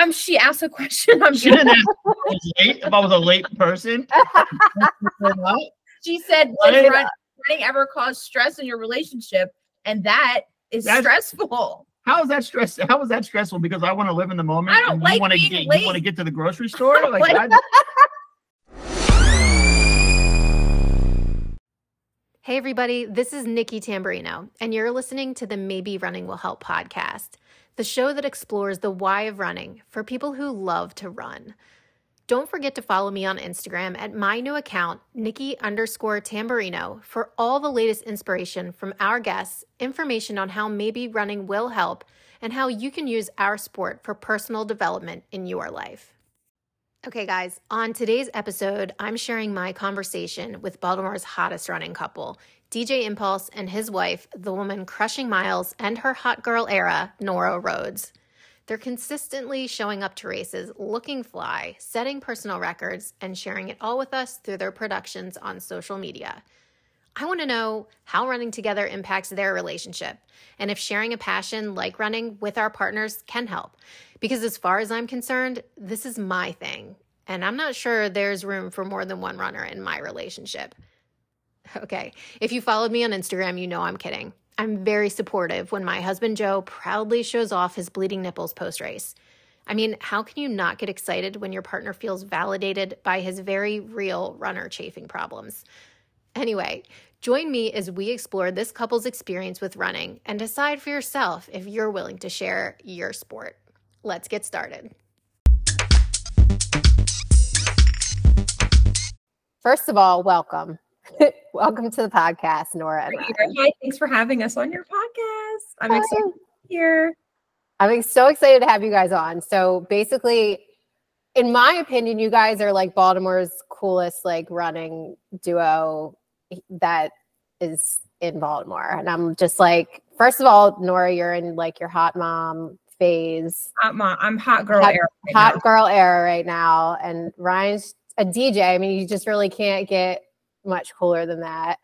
She asked a question. She didn't ask if I was a late person. She said, "Does running ever cause stress in your relationship?" And that's stressful. How is that stress? How is that stressful? Because I want to live in the moment. I don't like being late. You want to get to the grocery store. Hey everybody, this is Nikki Tamburino, and you're listening to the Maybe Running Will Help podcast, the show that explores the why of running for people who love to run. Don't forget to follow me on Instagram at my new account, Nikki_Tamburino, for all the latest inspiration from our guests, information on how maybe running will help, and how you can use our sport for personal development in your life. Okay, guys, on today's episode, I'm sharing my conversation with Baltimore's hottest running couple, DJ Impulse and his wife, the woman crushing miles and her hot girl era, Nora Rhodes. They're consistently showing up to races, looking fly, setting personal records, and sharing it all with us through their productions on social media. I want to know how running together impacts their relationship, and if sharing a passion like running with our partners can help. Because as far as I'm concerned, this is my thing, and I'm not sure there's room for more than one runner in my relationship. Okay, if you followed me on Instagram, you know I'm kidding. I'm very supportive when my husband Joe proudly shows off his bleeding nipples post-race. I mean, how can you not get excited when your partner feels validated by his very real runner chafing problems? Anyway, join me as we explore this couple's experience with running and decide for yourself if you're willing to share your sport. Let's get started. First of all, welcome. Welcome to the podcast, Nora. Hi, thanks for having us on your podcast. I'm excited to be here. I'm so excited to have you guys on. So basically, in my opinion, you guys are like Baltimore's coolest like running duo that is in Baltimore. And I'm just like, first of all, Nora, you're in like your hot mom phase. I'm hot girl era. Girl era right now. And Ryan's a DJ. I mean, you just really can't get much cooler than that.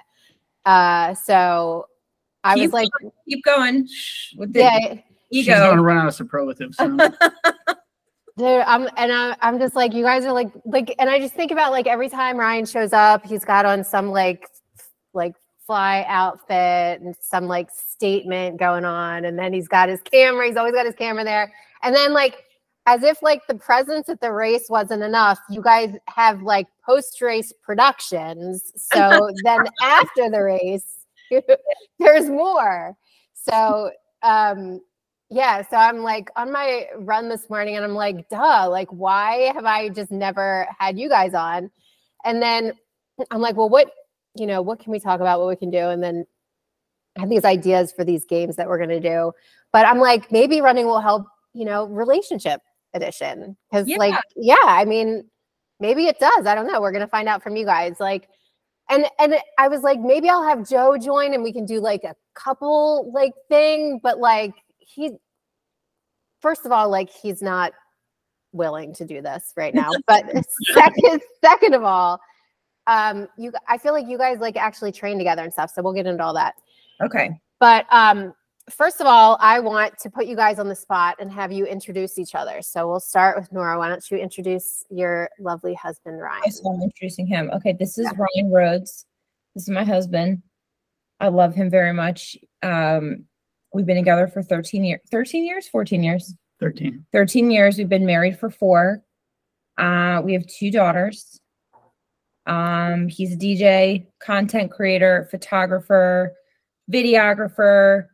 So I was like, keep going with the ego. She's gonna run out of superlatives soon. Dude, I'm just like, you guys are like, and I just think about like every time Ryan shows up, he's got on some like fly outfit and some like statement going on, and then he's got his camera. He's always got his camera there, and then like, as if like the presence at the race wasn't enough, you guys have like post-race productions. So then after the race, there's more. So yeah, so I'm like on my run this morning and I'm like, duh, like why have I just never had you guys on? And then I'm like, well, what can we talk about, what we can do? And then I have these ideas for these games that we're gonna do. But I'm like, maybe running will help, relationship edition. Because I mean, maybe it does. I don't know. We're gonna find out from you guys. Like, and I was like, maybe I'll have Joe join and we can do like a couple like thing, but like first of all, like he's not willing to do this right now. But second of all, I feel like you guys like actually train together and stuff. So we'll get into all that. Okay. But first of all, I want to put you guys on the spot and have you introduce each other. So we'll start with Nora. Why don't you introduce your lovely husband, Ryan? So I'm introducing him. Okay, this is Ryan Rhodes. This is my husband. I love him very much. We've been together for 13 years. 13 years? 13 years. We've been married for 4. We have 2 daughters. He's a DJ, content creator, photographer, videographer,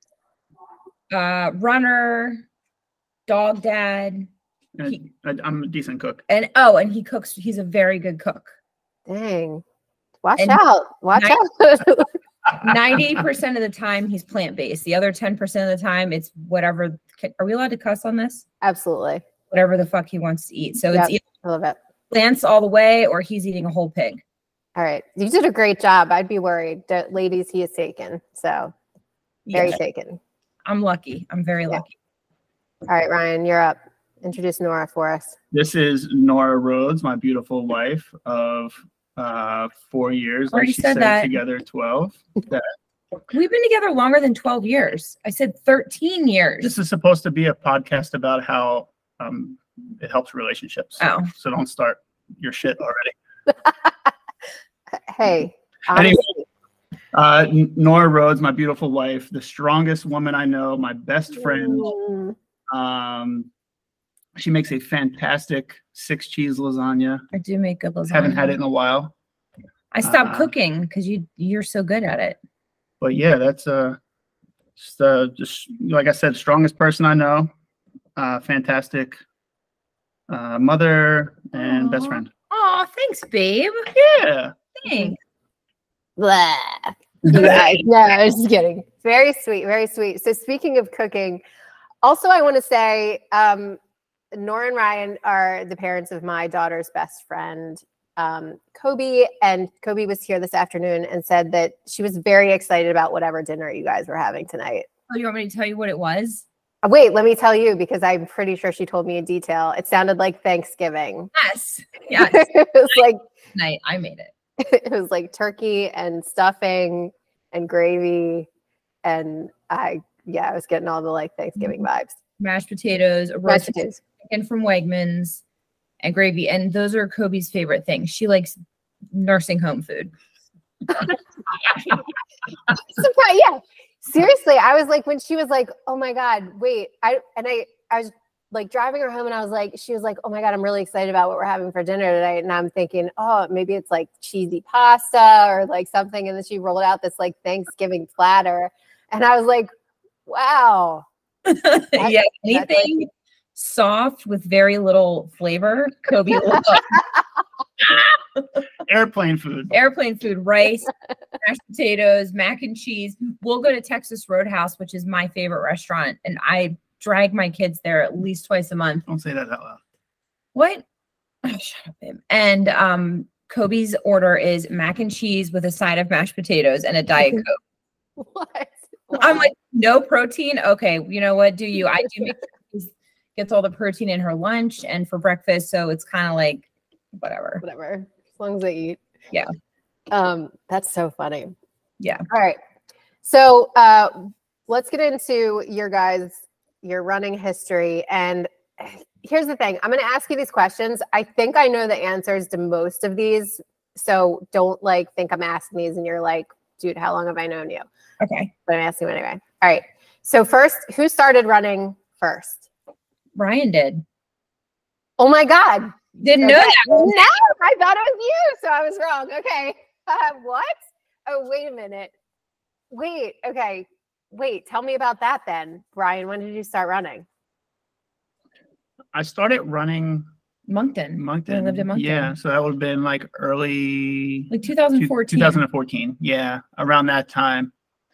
runner, dog dad. I'm a decent cook. And he cooks. He's a very good cook. Dang. Watch out. 90% of the time he's plant-based. The other 10% of the time it's whatever. Are we allowed to cuss on this? Absolutely. Whatever the fuck he wants to eat. So it's either I love it. plants all the way or he's eating a whole pig. All right. You did a great job. I'd be worried that ladies, he is taken. So very taken. I'm lucky. I'm very lucky. All right, Ryan, you're up. Introduce Nora for us. This is Nora Rhodes, my beautiful wife of 4 years. Like she said together 12. We've been together longer than 12 years. I said 13 years. This is supposed to be a podcast about how it helps relationships. Oh. So don't start your shit already. Hey. Anyway, Nora Rhodes, my beautiful wife, the strongest woman I know, my best friend. She makes a fantastic 6-cheese lasagna. I do make good lasagna. Haven't had it in a while. I stopped cooking because you're so good at it. But yeah, that's just like I said, strongest person I know. Fantastic mother and best friend. Oh, thanks, babe. Yeah. Thanks. Blah. Yeah, no, I was just kidding. Very sweet, very sweet. So speaking of cooking, also I want to say Nora and Ryan are the parents of my daughter's best friend, Kobe. And Kobe was here this afternoon and said that she was very excited about whatever dinner you guys were having tonight. Oh, you want me to tell you what it was? Wait, let me tell you, because I'm pretty sure she told me in detail. It sounded like Thanksgiving. Yes. Yes. It was like Night. I made it. it was like turkey and stuffing and gravy. And I was getting all the like Thanksgiving vibes. Mashed potatoes, a roast chicken from Wegmans, and gravy. And those are Kobe's favorite things. She likes nursing home food. Yeah. Seriously, I was like, when she was like, oh my God, wait. I was like driving her home and I was like, she was like, oh my God, I'm really excited about what we're having for dinner tonight. And I'm thinking, oh, maybe it's like cheesy pasta or like something. And then she rolled out this like Thanksgiving platter. And I was like, wow. Yeah, anything like soft with very little flavor, Kobe loves. Airplane food, rice, mashed potatoes, mac and cheese. We'll go to Texas Roadhouse, which is my favorite restaurant, and I drag my kids there at least twice a month. Don't say that out loud. What? Oh, shut up, babe. And Kobe's order is mac and cheese with a side of mashed potatoes and a Diet Coke. What? Wow. I'm like, no protein? Okay, you know what? I do make gets all the protein in her lunch and for breakfast, so it's kind of like whatever. As long as they eat. Yeah. That's so funny. Yeah. All right. So let's get into your running history. And here's the thing. I'm going to ask you these questions. I think I know the answers to most of these. So don't like think I'm asking these and you're like, dude, how long have I known you? Okay. But I'm asking you anyway. All right. So first, who started running first? Ryan did. Oh my God. Didn't know that. No, I thought it was you. So I was wrong. Okay. What? Oh, wait a minute. Wait. Okay. Wait. Tell me about that then. Brian, when did you start running? I started running Moncton. I lived in Moncton. Yeah. So that would have been like early. Like 2014. 2014. Yeah. Around that time.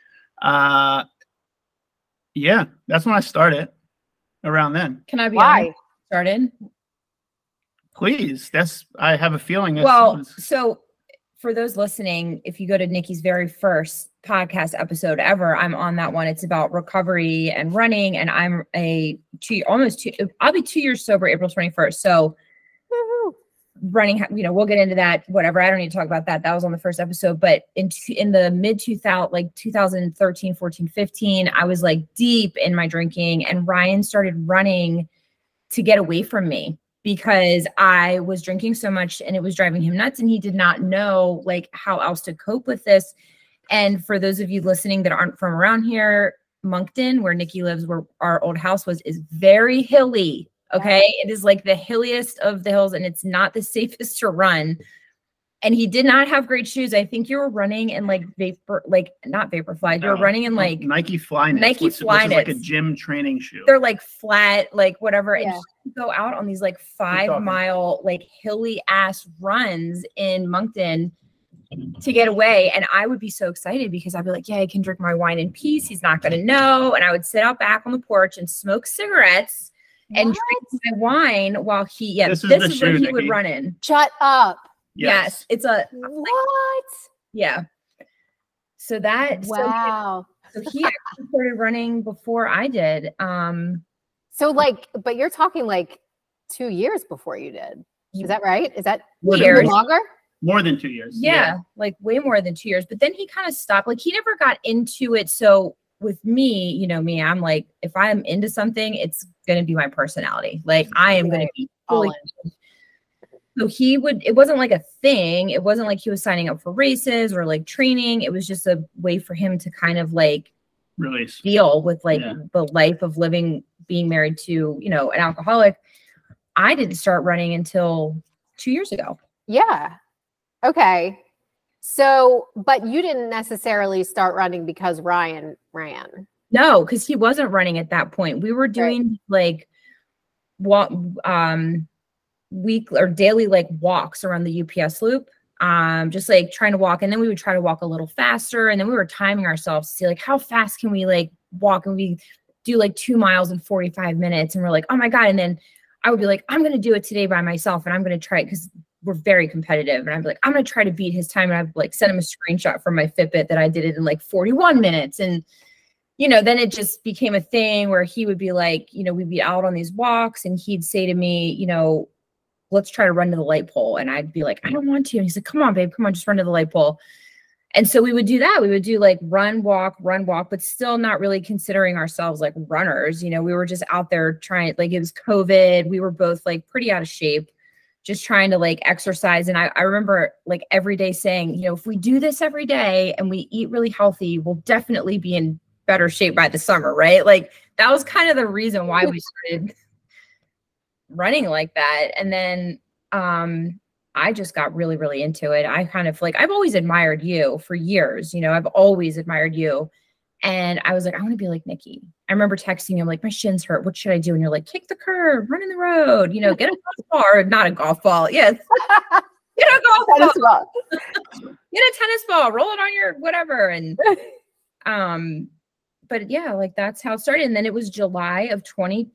Yeah. That's when I started. Around then. Can I be Why? honest? Started? Please. I have a feeling. So for those listening, if you go to Nikki's very first podcast episode ever, I'm on that one. It's about recovery and running. And I'm I'll be 2 years sober April 21st. So running, we'll get into that, whatever. I don't need to talk about that. That was on the first episode. But in the mid 2013, 14, 15, I was like deep in my drinking, and Ryan started running to get away from me because I was drinking so much and it was driving him nuts, and he did not know like how else to cope with this. And for those of you listening that aren't from around here, Moncton, where Nikki lives, where our old house was, is very hilly. Okay. It is like the hilliest of the hills, and it's not the safest to run. And he did not have great shoes. I think you were running in like not Vaporfly. You were running in like Nike Flyknits. Nike Flyknits. Which is like a gym training shoe. They're like flat, like whatever. Yeah. And you go out on these like 5-mile, like hilly ass runs in Moncton to get away. And I would be so excited because I'd be like, yeah, I can drink my wine in peace. He's not going to know. And I would sit out back on the porch and smoke cigarettes and drink my wine while this is what he would run in. Shut up. Yes. It's a what? Yeah. So that wow. So he actually started running before I did. So like, but you're talking like 2 years before you did. Is that right? Is that years longer? More than 2 years. Yeah, like way more than 2 years. But then he kind of stopped. Like he never got into it so with me, you know, me, I'm like, if I'm into something, it's going to be my personality. Like I am going to be fully. So it wasn't like a thing. It wasn't like he was signing up for races or like training. It was just a way for him to kind of like release, deal with like the life of living, being married to, you know, an alcoholic. I didn't start running until 2 years ago. Yeah. Okay. So, but you didn't necessarily start running because Ryan ran. No, because he wasn't running at that point. We were doing like week or daily like walks around the UPS loop. Just like trying to walk, and then we would try to walk a little faster, and then we were timing ourselves to see like how fast can we like walk, and we do like 2 miles in 45 minutes, and we're like, oh my God. And then I would be like, I'm going to do it today by myself, and I'm going to try it because we're very competitive. And I'd be like, I'm going to try to beat his time. And I'd like send him a screenshot from my Fitbit that I did it in like 41 minutes. And, you know, then it just became a thing where he would be like, you know, we'd be out on these walks and he'd say to me, you know, let's try to run to the light pole. And I'd be like, I don't want to. And he's like, come on, babe, come on, just run to the light pole. And so we would do that. We would do like run, walk, but still not really considering ourselves like runners. You know, we were just out there trying, like it was COVID. We were both like pretty out of shape, just trying to like exercise. And I remember like every day saying, you know, if we do this every day and we eat really healthy, we'll definitely be in better shape by the summer, right? Like that was kind of the reason why we started running like that. And then I just got really, really into it. I kind of like, I've always admired you for years. You know, I've always admired you. And I was like, I want to be like Nikki. I remember texting him like, my shins hurt. What should I do? And you're like, kick the curb, run in the road, you know, get a golf ball, or not a golf ball. Yes. Get a golf ball. Get a tennis ball, roll it on your whatever. And, but yeah, like that's how it started. And then it was July of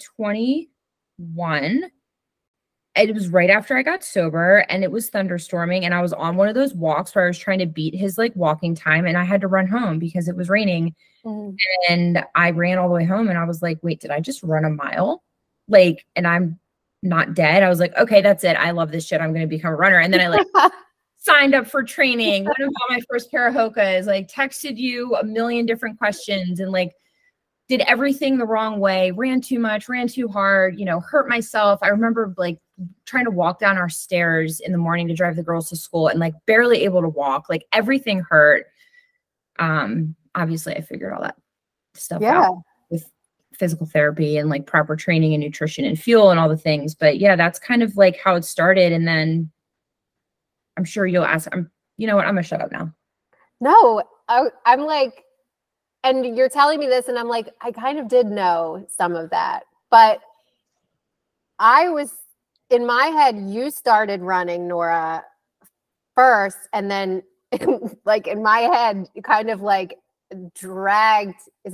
2021. It was right after I got sober, and it was thunderstorming, and I was on one of those walks where I was trying to beat his like walking time, and I had to run home because it was raining. And I ran all the way home, and I was like, wait, did I just run a mile? Like, and I'm not dead. I was like, okay, that's it. I love this shit. I'm going to become a runner. And then I like signed up for training, went and bought my first pair of Hokas, like texted you a million different questions, and like did everything the wrong way, ran too much, ran too hard, you know, hurt myself. I remember like trying to walk down our stairs in the morning to drive the girls to school and like barely able to walk, like everything hurt. Obviously I figured all that stuff out with physical therapy and like proper training and nutrition and fuel and all the things. But yeah, that's kind of like how it started. And then I'm sure you'll ask, you know what, I'm gonna shut up now. No, I'm like, and you're telling me this, and I'm like, I kind of did know some of that, but I was in my head, you started running, Nora, first, and then like in my head, you kind of like dragged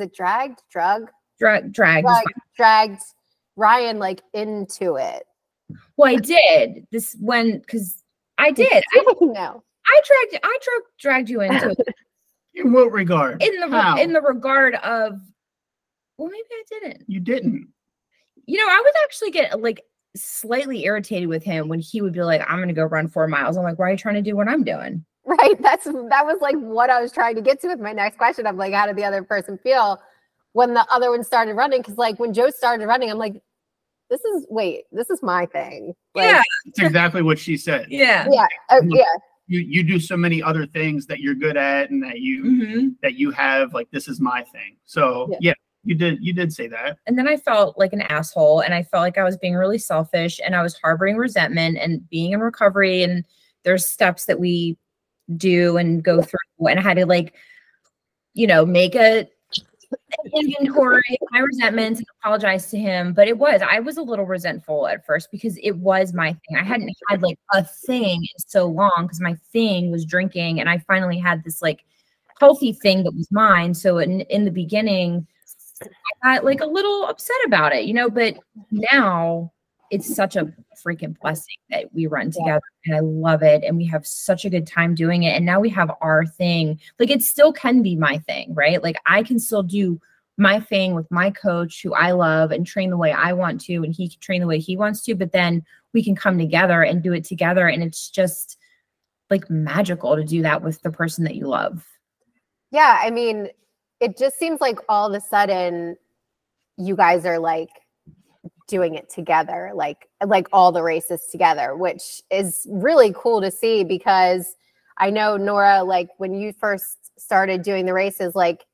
Ryan like into it. Well, I did this because I did. I dragged you into it. In what regard? In the regard of, well, maybe I didn't. You didn't. You know, I would actually get like slightly irritated with him when he would be like, I'm going to go run 4 miles. I'm like, why are you trying to do what I'm doing? Right. That was like what I was trying to get to with my next question. I'm like, how did the other person feel when the other one started running? Because like when Joe started running, I'm like, this is my thing. Like, yeah. That's exactly what she said. Yeah. Yeah. Yeah. You do so many other things that you're good at and that you have, like, this is my thing. So yeah, you did say that. And then I felt like an asshole, and I felt like I was being really selfish, and I was harboring resentment and being in recovery. And there's steps that we do and go through, and I had to like, you know, make an inventory of my resentments and apologize to him. But I was a little resentful at first because it was my thing. I hadn't had like a thing in so long because my thing was drinking, and I finally had this like healthy thing that was mine. So in the beginning, I got like a little upset about it, you know, but now it's such a freaking blessing that we run together, and I love it. And we have such a good time doing it. And now we have our thing. Like it still can be my thing, right? Like I can still do my thing with my coach who I love and train the way I want to, and he can train the way he wants to, but then we can come together and do it together. And it's just like magical to do that with the person that you love. Yeah. I mean, it just seems like all of a sudden you guys are like doing it together, like all the races together, which is really cool to see, because I know, Nora, like when you first started doing the races, like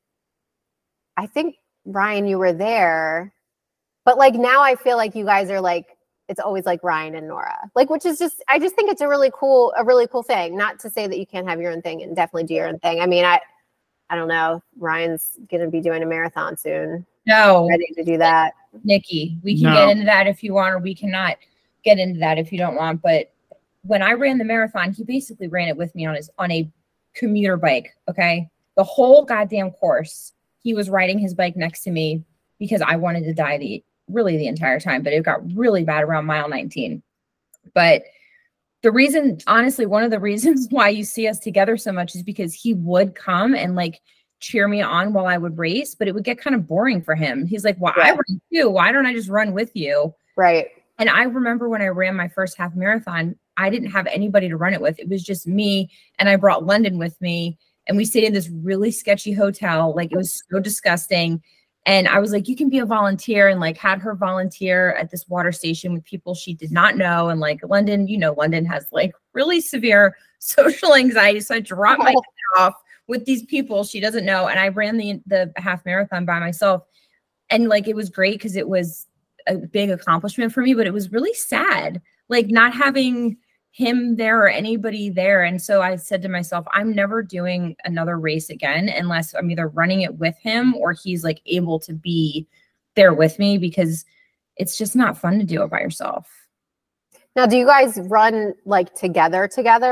I think, Ryan, you were there, but like now I feel like you guys are like, it's always like Ryan and Nora, like, which is just, I just think it's a really cool thing. Not to say that you can't have your own thing, and definitely do your own thing. I mean, I don't know. Ryan's going to be doing a marathon soon. No. Ready to do that. Nikki, we can get into that if you want, or we cannot get into that if you don't want. But when I ran the marathon, he basically ran it with me on a commuter bike. Okay. The whole goddamn course, he was riding his bike next to me because I wanted to die the entire time, but it got really bad around mile 19. But the reason, honestly, one of the reasons why you see us together so much is because he would come and like cheer me on while I would race, but it would get kind of boring for him. He's like, well, I run too. Why don't I just run with you? Right. And I remember when I ran my first half marathon, I didn't have anybody to run it with. It was just me. And I brought London with me, and we stayed in this really sketchy hotel. Like, it was so disgusting. And I was like, you can be a volunteer, and like had her volunteer at this water station with people she did not know. And like London, you know, London has like really severe social anxiety. So I dropped my head off with these people she doesn't know. And I ran the half marathon by myself. And like, it was great because it was a big accomplishment for me, but it was really sad, like not having him there or anybody there. And so I said to myself, I'm never doing another race again unless I'm either running it with him or he's like able to be there with me, because it's just not fun to do it by yourself. Now, do you guys run like together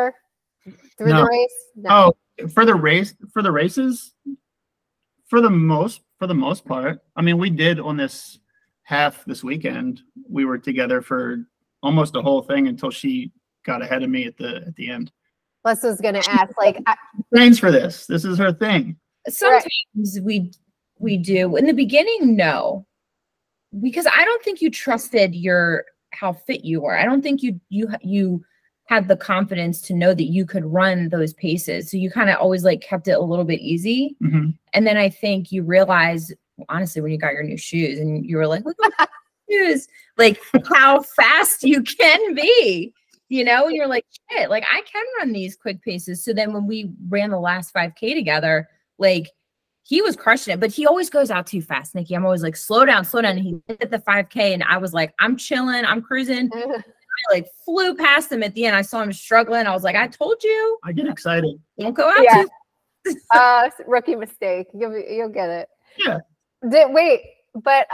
through the race? No. Oh, for the races, for the most part. I mean, we did on this half this weekend. We were together for almost the whole thing until she got ahead of me at the end. Les was gonna ask, like, trains for this. This is her thing. Sometimes we do. In the beginning, no, because I don't think you trusted how fit you were. I don't think you had the confidence to know that you could run those paces. So you kind of always like kept it a little bit easy. Mm-hmm. And then I think you realized, honestly, when you got your new shoes and you were like, look at my shoes, like how fast you can be, you know, and you're like, shit, like I can run these quick paces. So then when we ran the last 5K together, like he was crushing it, but he always goes out too fast, Nikki. I'm always like, slow down. And he hit the 5K and I was like, I'm chilling, I'm cruising. I like flew past him at the end. I saw him struggling. I was like, I told you. I get excited. Don't go out too. Rookie mistake. You'll get it. Yeah. Wait, but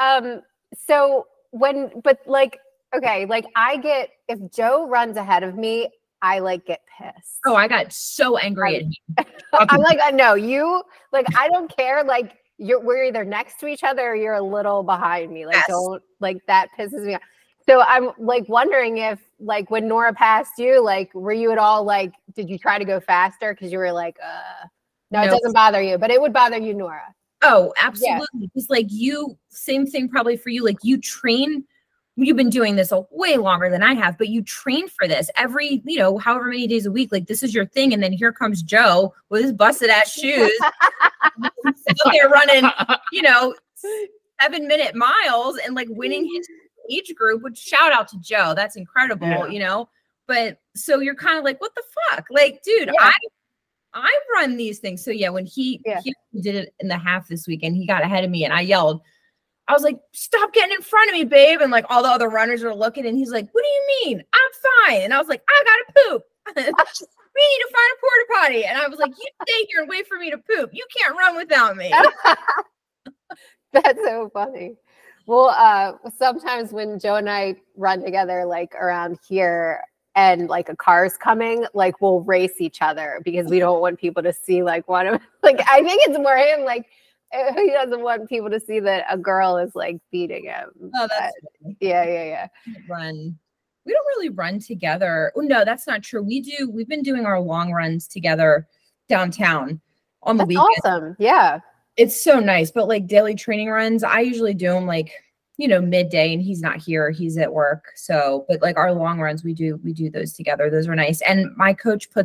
okay, like I get, if Joe runs ahead of me, I like get pissed. Oh, I got so angry at him. I'm like, no, you like, I don't care. Like we're either next to each other or you're a little behind me. Like, don't, like, that pisses me off. So I'm like wondering if, like, when Nora passed you, like, were you at all like, did you try to go faster? Because you were like, no, it doesn't bother you, but it would bother you, Nora. Oh, absolutely. Because like same thing probably for you. Like you train, you've been doing this way longer than I have, but you train for this every, however many days a week. Like this is your thing. And then here comes Joe with his busted ass shoes. They're running, 7-minute miles and like winning his age group, which shout out to Joe. That's incredible, but so you're kind of like, what the fuck? Like, dude, I run these things. So yeah, when he did it in the half this weekend, he got ahead of me and I yelled, I was like, stop getting in front of me, babe. And like all the other runners are looking and he's like, what do you mean? I'm fine. And I was like, I gotta poop. We need to find a porta potty. And I was like, you stay here and wait for me to poop. You can't run without me. That's so funny. Well, sometimes when Joe and I run together, like around here, and like a car's coming, like we'll race each other because we don't want people to see like one of, like, I think it's more him, like he doesn't want people to see that a girl is like beating him. Oh, that's funny. Yeah. We don't really run together. Oh, no, that's not true. We've been doing our long runs together downtown on the weekend. Awesome. Yeah. It's so nice. But like daily training runs, I usually do them like, midday, and he's not here. He's at work. So, but like our long runs, we do those together. Those are nice. And my coach puts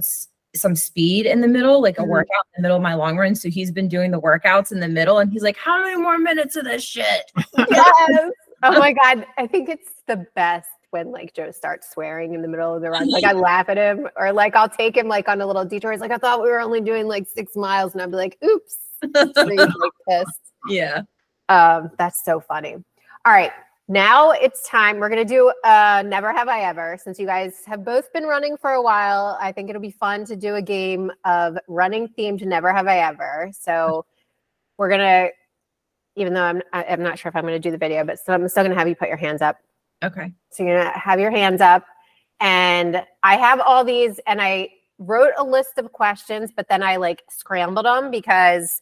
some speed in the middle, like a Mhm. workout in the middle of my long run. So he's been doing the workouts in the middle and he's like, how many more minutes of this shit? Yes. Oh my God. I think it's the best when like Joe starts swearing in the middle of the run. Like I laugh at him, or like I'll take him like on a little detour. He's like, I thought we were only doing like 6 miles. And I'd be like, oops. So he's like pissed. Yeah. That's so funny. All right. Now it's time. We're going to do Never Have I Ever. Since you guys have both been running for a while, I think it'll be fun to do a game of running themed Never Have I Ever. So we're going to, even though I'm not sure if I'm going to do the video, but I'm still going to have you put your hands up. Okay. So you're going to have your hands up. And I have all these, and I wrote a list of questions, but then I like scrambled them because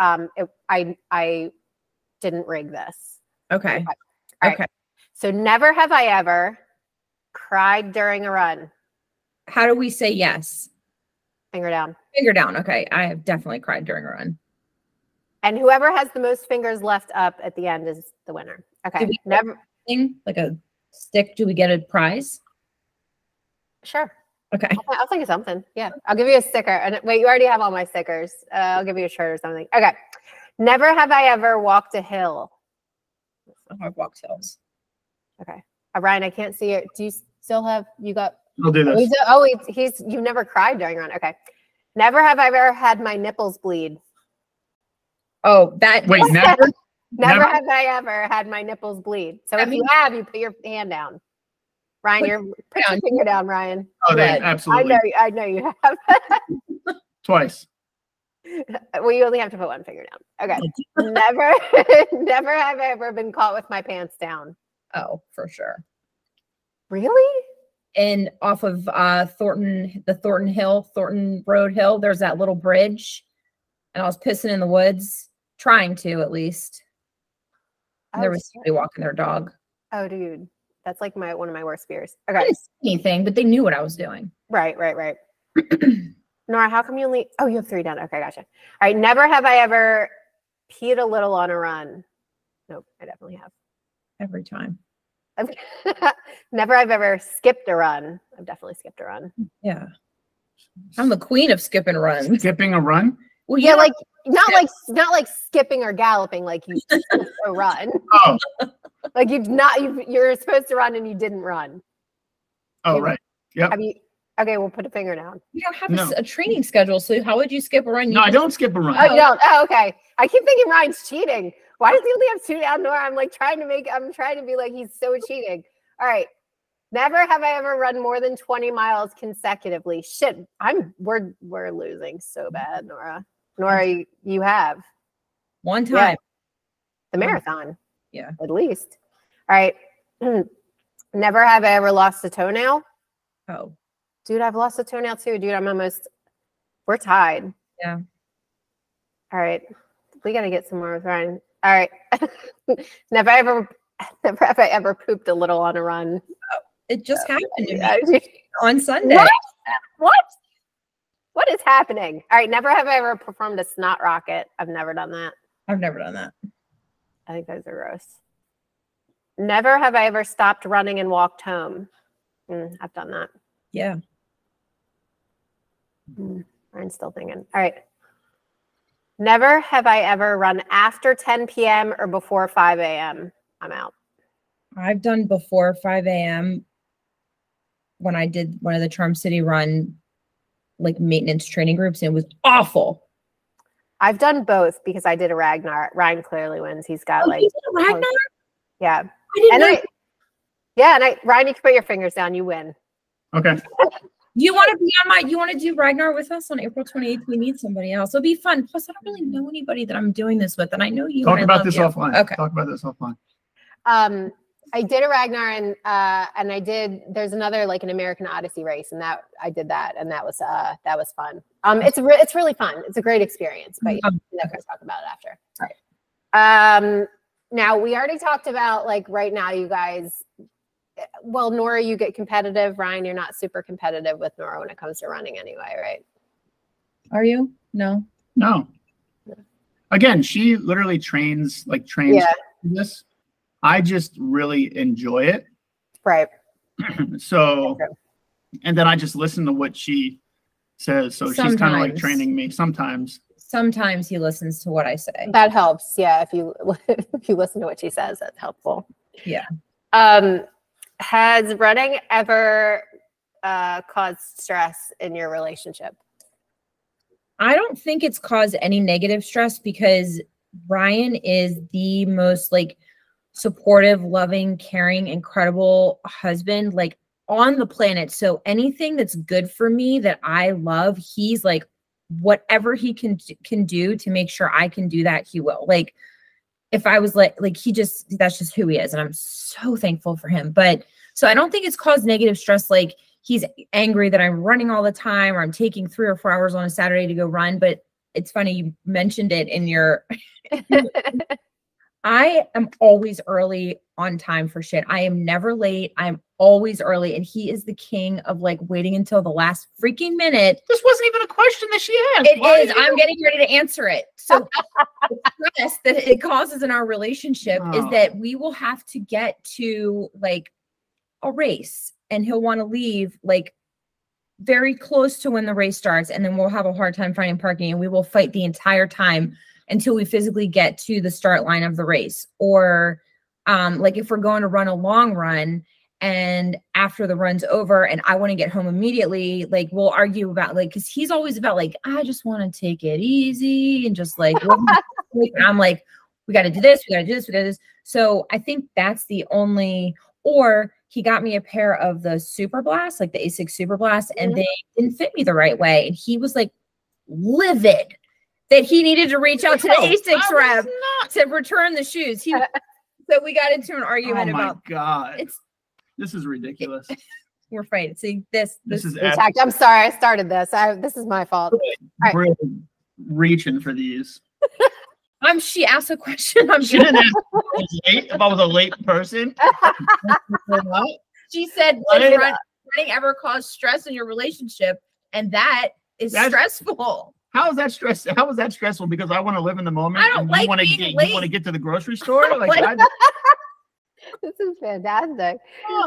I didn't rig this. Okay. All Okay. right. So never have I ever cried during a run. How do we say yes? Finger down. Finger down. Okay. I have definitely cried during a run. And whoever has the most fingers left up at the end is the winner. Okay. Did we Never. Like a stick? Do we get a prize? Sure. Okay. I'll think of something. Yeah. I'll give you a sticker. And wait, you already have all my stickers. I'll give you a shirt or something. Okay. Never have I ever walked a hill. I've walked hills. Okay. Ryan, I can't see it. Do you still have, you got, I'll do this. you've never cried during a run. Okay. Never have I ever had my nipples bleed. Oh, that. Wait, never? Never Never? have I ever had my nipples bleed. So I if mean- you have, you put your hand down. Ryan, put your finger down, Ryan. Oh, they, Good. absolutely. I know you have. Twice. Well, you only have to put one finger down. Okay. Never have I ever been caught with my pants down. Oh, for sure. Really? And off of Thornton Road Hill, there's that little bridge. And I was pissing in the woods, trying to at least. And there was somebody walking their dog. Oh, dude. That's like one of my worst fears. I Okay. didn't see anything, but they knew what I was doing. Right. Nora, how come you only, oh, you have 3 down. Okay, gotcha. All right. Never have I ever peed a little on a run. Nope, I definitely have. Every time. Never have ever skipped a run. I've definitely skipped a run. Yeah. I'm the queen of skipping runs. Skipping a run? Well, Yeah, yeah, like not like skipping or galloping, like you skipped a run. Oh, Like you're supposed to run and you didn't run. oh, right. Yep. Have you? Okay, we'll put a finger down. you don't have No. a training schedule. So how would you skip a run? No, I don't skip a run. Oh, you don't. Oh, okay. I keep thinking Ryan's cheating. Why does he only have 2 down, Nora? I'm trying to be like he's so cheating. All right. Never have I ever run more than 20 miles consecutively. Shit, we're losing so bad, Nora. Nora, you have One time. the marathon. Yeah. At least. All right. Never have I ever lost a toenail. Oh, Dude, I've lost a toenail too. Dude, we're tied. Yeah. All right. We got to get some more with Ryan. All right. Never have I ever pooped a little on a run. it just happened to me on Sunday. What is happening? All right. Never have I ever performed a snot rocket. I've never done that. I've never done that. I think those are gross. Never have I ever stopped running and walked home. I've done that. Yeah. Ryan's still thinking. All right. Never have I ever run after 10 p.m. or before 5 a.m. I'm out. I've done before 5 a.m. when I did one of the Charm City Run like maintenance training groups, and it was awful. I've done both because I did a Ragnar. Ryan clearly wins. He's got Oh, like, you did a Ragnar? yeah. I didn't know. Ryan, you can put your fingers down. You win. Okay. You want to be on you want to do Ragnar with us on April 28th? We need somebody else. It'll be fun. Plus, I don't really know anybody that I'm doing this with, and I know you. Talk and I about love this you. offline. Okay. Talk about this offline. I did a Ragnar and I did, there's another like an American Odyssey race, and that I did that, and that was fun. It's really fun. It's a great experience, but you never talk about it after. All right. Now we already talked about like right now, you guys. Well, Nora, you get competitive. Ryan, you're not super competitive with Nora when it comes to running, anyway, right? Are you? No. No. Again, she literally trains Yeah. this. I just really enjoy it. Right. So, and then I just listen to what she says. So she's kind of like Sometimes. training me sometimes. Sometimes he listens to what I say. That helps. Yeah, if you listen to what she says, that's helpful. Yeah. Has running ever caused stress in your relationship? I don't think it's caused any negative stress because Ryan is the most like supportive, loving, caring, incredible husband like on the planet. So anything that's good for me that I love, he's like whatever he can do to make sure I can do that, he will. Like if I was like he just, that's just who he is. And I'm so thankful for him. But so I don't think it's caused negative stress. Like he's angry that I'm running all the time or I'm taking 3 or 4 hours on a Saturday to go run. But it's funny, you mentioned it in your, I am always early on time for shit. I am never late. I'm always early. And he is the king of like waiting until the last freaking minute. This wasn't even a question that she asked. It is. I'm getting ready to answer it. So the stress that it causes in our relationship is that we will have to get to like a race and he'll want to leave like very close to when the race starts. And then we'll have a hard time finding parking and we will fight the entire time until we physically get to the start line of the race. Or like if we're going to run a long run and after the run's over and I want to get home immediately, like we'll argue about like, cause he's always about like, I just want to take it easy and just like, I'm like, we got to do this, we got to do this, we got to do this. So I think that's the only, or he got me a pair of the Super Blast, like the Asics Super Blast, and they didn't fit me the right way. And he was like livid that he needed to reach out to the Asics rep to return the shoes. So we got into an argument about. Oh my God. This is ridiculous. We're fighting. See, this is I'm sorry, I started this. This is my fault. Really reaching for these. She asked a question. She didn't ask if I was a late person. She said, "Does running ever cause stress in your relationship?" And that's stressful. How is that stress? How is that stressful? Because I want to live in the moment. I don't like being late. You want to get to the grocery store. This is fantastic.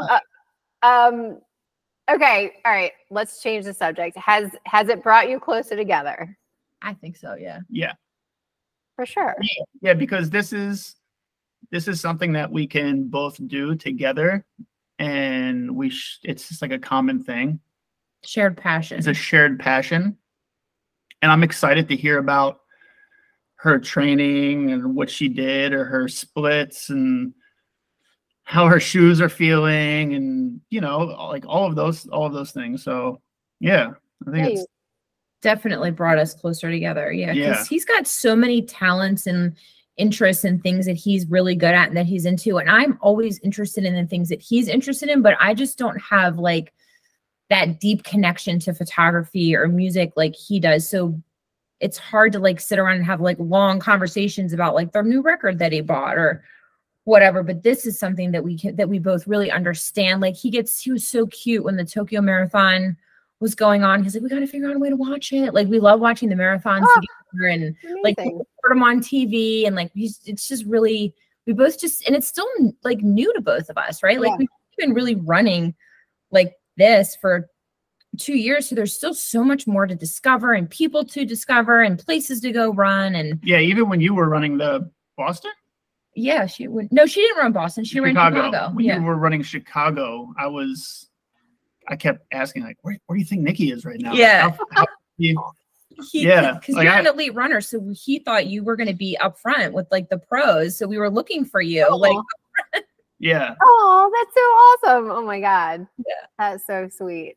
Okay, all right. Let's change the subject. Has it brought you closer together? I think so. Yeah. Yeah. For sure. Yeah, because this is something that we can both do together, and it's just like a common thing. Shared passion. It's a shared passion. And I'm excited to hear about her training and what she did or her splits and how her shoes are feeling and, like all of those things. So, yeah, I think it's definitely brought us closer together. Yeah. Yeah. He's got so many talents and interests and things that he's really good at and that he's into. And I'm always interested in the things that he's interested in, but I just don't have like that deep connection to photography or music like he does. So it's hard to like sit around and have like long conversations about like the new record that he bought or whatever. But this is something that we both really understand. Like he was so cute when the Tokyo Marathon was going on. He's like, we got to figure out a way to watch it. Like we love watching the marathons together and like put them on TV. And like, it's just really, we both just, and it's still like new to both of us, right? Like we've been really running like this for 2 years. So there's still so much more to discover and people to discover and places to go run. And yeah, even when you were running the Boston? Yeah, she didn't run Boston. She ran Chicago. When you were running Chicago, I kept asking like, where do you think Nikki is right now? Yeah. Because like you're an elite runner. So he thought you were going to be up front with like the pros. So we were looking for you. Yeah. Oh, that's so awesome. Oh my God. Yeah. That's so sweet.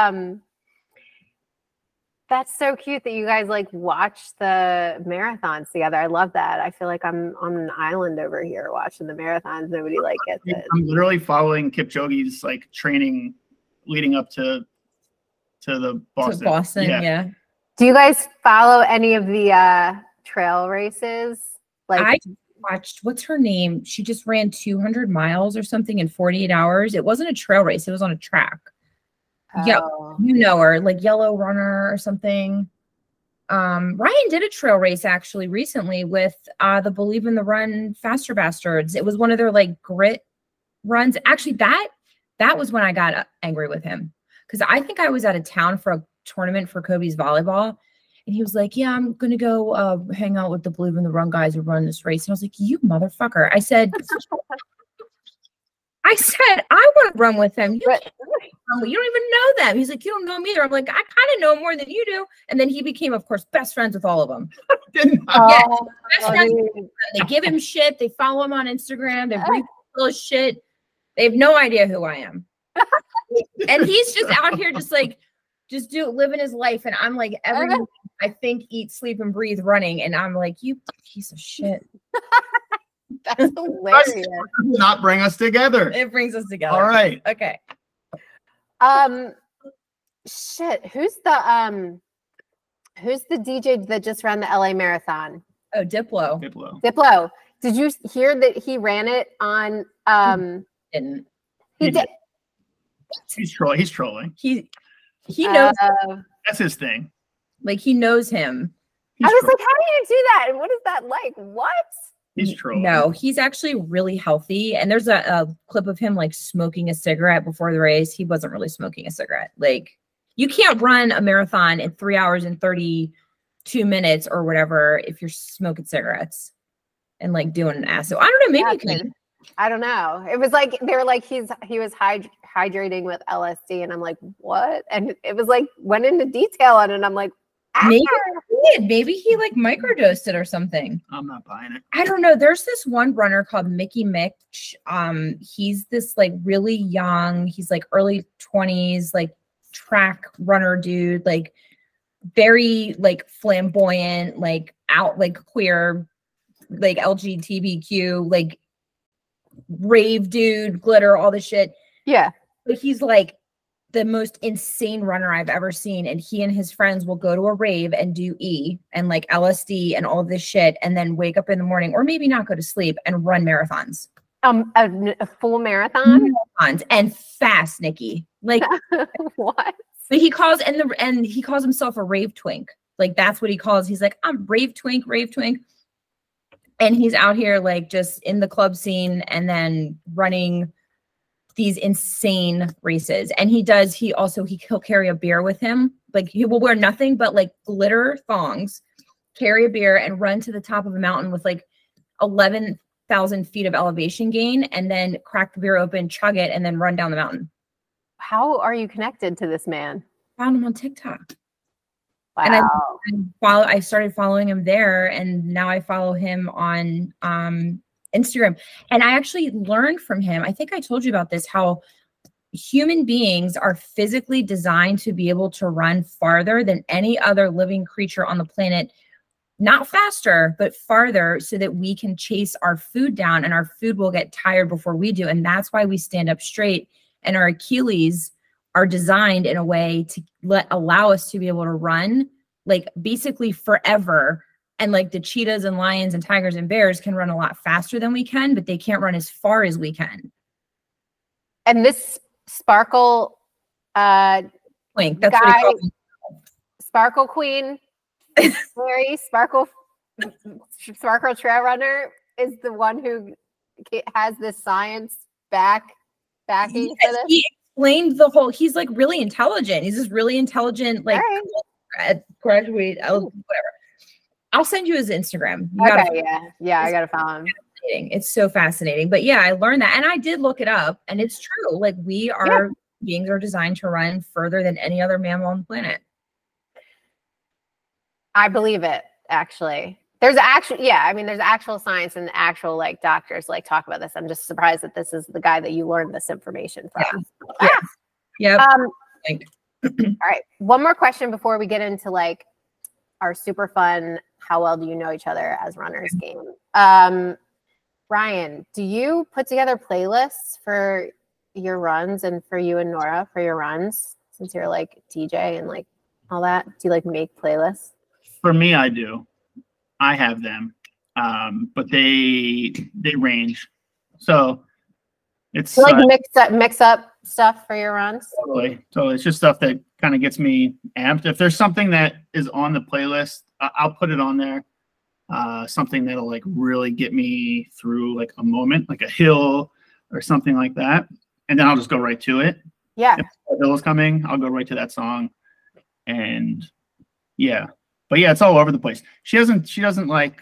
That's so cute that you guys like watch the marathons together. I love that. I feel like I'm on an island over here watching the marathons. Nobody like gets it. I'm literally following Kipchoge's like training leading up to the Boston. To Boston, yeah. Do you guys follow any of the trail races? Like I watched, what's her name? She just ran 200 miles or something in 48 hours. It wasn't a trail race. It was on a track. Yeah, you know her, like Yellow Runner or something. Ryan did a trail race actually recently with the Believe in the Run Faster Bastards. It was one of their like grit runs. Actually, that was when I got angry with him because I think I was out of town for tournament for Kobe's volleyball. And he was like, yeah, I'm going to go hang out with the Believe in the Run guys who run this race. And I was like, you motherfucker. I said, I want to run with them. You don't even know them. He's like, you don't know me either. I'm like, I kind of know more than you do. And then he became, of course, best friends with all of them. Best friends with them. They give him shit. They follow him on Instagram. They read all his shit. They have no idea who I am. And he's just out here just like, living his life. And I'm like, everyone I think, eat, sleep, and breathe running. And I'm like, you piece of shit. That's hilarious. Not bring us together. It brings us together. All right. Okay. Shit. Who's the DJ that just ran the LA Marathon? Oh, Diplo. Diplo. Did you hear that he ran it on Didn't. He did. He's trolling. He knows that's his thing. Like he knows him. I was like, how do you do that? And what is that like? What? He's trolling. No, he's actually really healthy. And there's a clip of him like smoking a cigarette before the race. He wasn't really smoking a cigarette. Like you can't run a marathon in 3 hours and 32 minutes or whatever if you're smoking cigarettes and like doing an acid. I don't know. Maybe you can. I don't know. It was like they were like he was hydrating with LSD, and I'm like, what? And it was like went into detail on it. And I'm like, maybe he like microdosed it or something. I'm not buying it. I don't know. There's this one runner called Mickey Mitch. He's this like really young. He's like early 20s, like track runner dude, like very like flamboyant, like out like queer, like LGBTQ, like rave dude, glitter, all this shit. Yeah. But he's like the most insane runner I've ever seen. And he and his friends will go to a rave and do E and like LSD and all this shit, and then wake up in the morning or maybe not go to sleep and run marathons. A full marathon? Marathons and fast, Nikki. Like what? But he calls and he calls himself a rave twink. Like that's what he calls. He's like, I'm rave twink. And he's out here like just in the club scene and then running these insane races. And he'll carry a beer with him. Like he will wear nothing but like glitter thongs, carry a beer and run to the top of a mountain with like 11,000 feet of elevation gain, and then crack the beer open, chug it, and then run down the mountain. How are you connected to this man? Found him on TikTok. Wow. And I started following him there, and now I follow him on Instagram. And I actually learned from him. I think I told you about this, how human beings are physically designed to be able to run farther than any other living creature on the planet. Not faster, but farther, so that we can chase our food down, and our food will get tired before we do. And that's why we stand up straight, and our Achilles are designed in a way to allow us to be able to run like basically forever. And like the cheetahs and lions and tigers and bears can run a lot faster than we can, but they can't run as far as we can. And this Sparkle Twink, that's what he calls him. Sparkle Queen, Mary Sparkle Trail Runner is the one who has this science backing for this. He explained the whole, he's like really intelligent. He's this really intelligent, like graduate, whatever. I'll send you his Instagram. I gotta follow him. It's so fascinating. But yeah, I learned that, and I did look it up, and it's true. Like beings are designed to run further than any other mammal on the planet. I believe it, actually. There's actual science and actual like doctors like talk about this. I'm just surprised that this is the guy that you learned this information from. Yeah. All right. One more question before we get into like our super fun, how well do you know each other as runners game. Ryan, do you put together playlists for your runs and for you and Nora for your runs, since you're like DJ and like all that? Do you like make playlists? For me, I do. I have them, but they range. So it's like mix up stuff for your runs. Totally. It's just stuff that kind of gets me amped. If there's something that is on the playlist, I'll put it on there. Something that'll like really get me through like a moment, like a hill or something like that, and then I'll just go right to it. Yeah. If the hill is coming, I'll go right to that song. and yeah, but yeah, it's all over the place. She doesn't like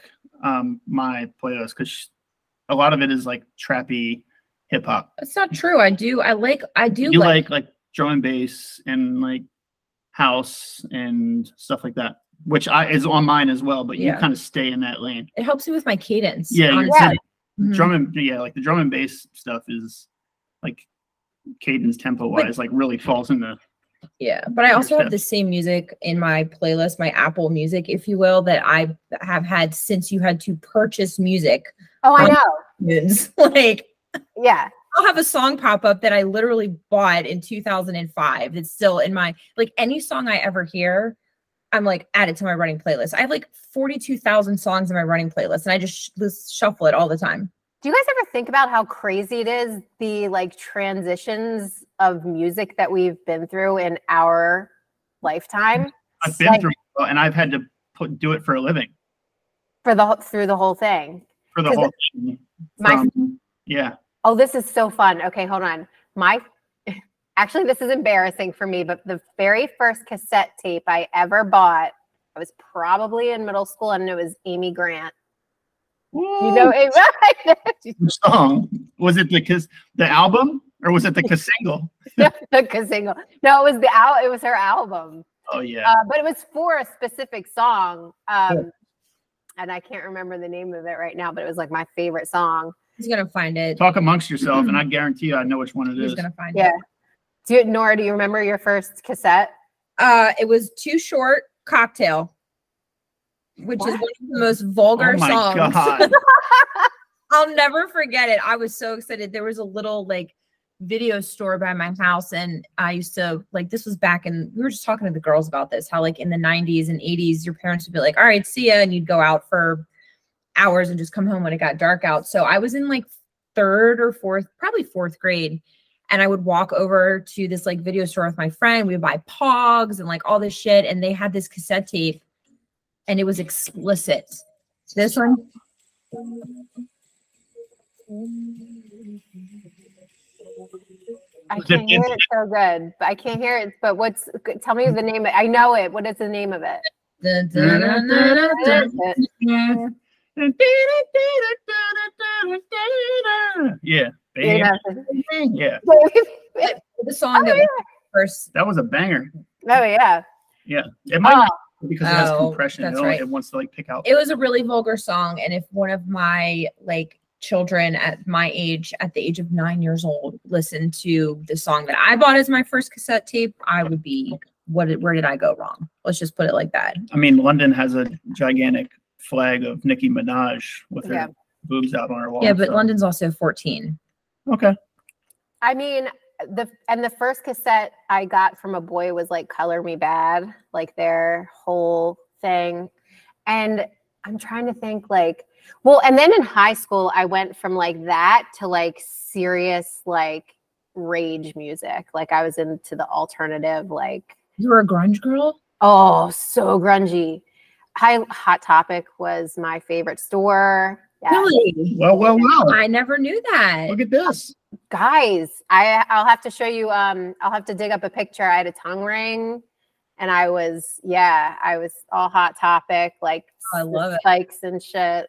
my playlist because a lot of it is like trappy hip hop. That's not true. I do like drum and bass and like house and stuff like that, which is on mine as well, but you kind of stay in that lane. It helps me with my cadence. Yeah, Mm-hmm. Like the drum and bass stuff is like cadence tempo wise, like really falls in the. Yeah, but I also have the same music in my playlist, my Apple Music, if you will, that I have had since you had to purchase music. Oh, I know. Like, yeah. I'll have a song pop up that I literally bought in 2005. That's still in my, like, any song I ever hear, I'm like, add it to my running playlist. I have like 42,000 songs in my running playlist, and I just shuffle it all the time. Do you guys ever think about how crazy it is, the like transitions of music that we've been through in our lifetime? I've been through it, and I've had to do it for a living. Through the whole thing. For the whole thing. Yeah. Oh, this is so fun. Okay, hold on. Actually, this is embarrassing for me, but the very first cassette tape I ever bought, I was probably in middle school, and it was Amy Grant. Woo. You know, Which song was it? The album, or was it the single? The single. No, it was it was her album. Oh yeah. But it was for a specific song, and I can't remember the name of it right now. But it was like my favorite song. He's gonna find it. Talk amongst yourself, and I guarantee you, I know which one it is. He's gonna find it. Nora, do you remember your first cassette? It was Too Short, Cocktail, which is one of the most vulgar songs. God. I'll never forget it. I was so excited. There was a little like video store by my house, and I used to like, this was back in, we were just talking to the girls about this, how like in the 90s and 80s, your parents would be like, all right, see ya, and you'd go out for hours and just come home when it got dark out. So I was in like probably fourth grade. And I would walk over to this like video store with my friend. We would buy Pogs and like all this shit. And they had this cassette tape, and it was explicit. This one. I can't hear it so good. I can't hear it. But tell me the name. I know it. What is the name of it? Yeah. Yeah. The song that was first. That was a banger. Oh yeah. Yeah. It might not, because it has compression. That's right. It wants to like pick out. It was a really vulgar song, and if one of my like children at my age, at the age of 9 years old, listened to the song that I bought as my first cassette tape, I would be, where did I go wrong? Let's just put it like that. I mean, London has a gigantic flag of Nicki Minaj with her boobs out on her wall. Yeah, but London's also 14. Okay. I mean, the first cassette I got from a boy was like Color Me Bad, like their whole thing. And I'm trying to think and then in high school, I went from like that to like serious, like rage music. Like I was into the alternative, like. You were a grunge girl? Oh, so grungy. Hot Topic was my favorite store. Yeah. Really? Well. I never knew that. Look at this. Guys, I'll have to show you. I'll have to dig up a picture. I had a tongue ring, and I was all Hot Topic, like I love spikes and shit.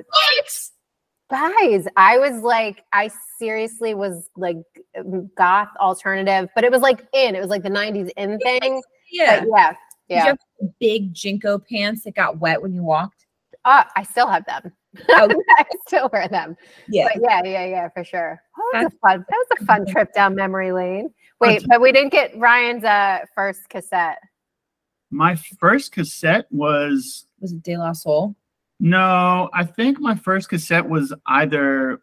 Guys, I seriously was like goth alternative, but it was like it was like the 90s in thing. Yeah. But Did you have big Jinko pants that got wet when you walked? I still have them. Oh. I still wear them. Yeah. But yeah, for sure. That was a fun trip down memory lane. Wait, but we didn't get Ryan's first cassette. My first cassette was it De La Soul? No, I think my first cassette was either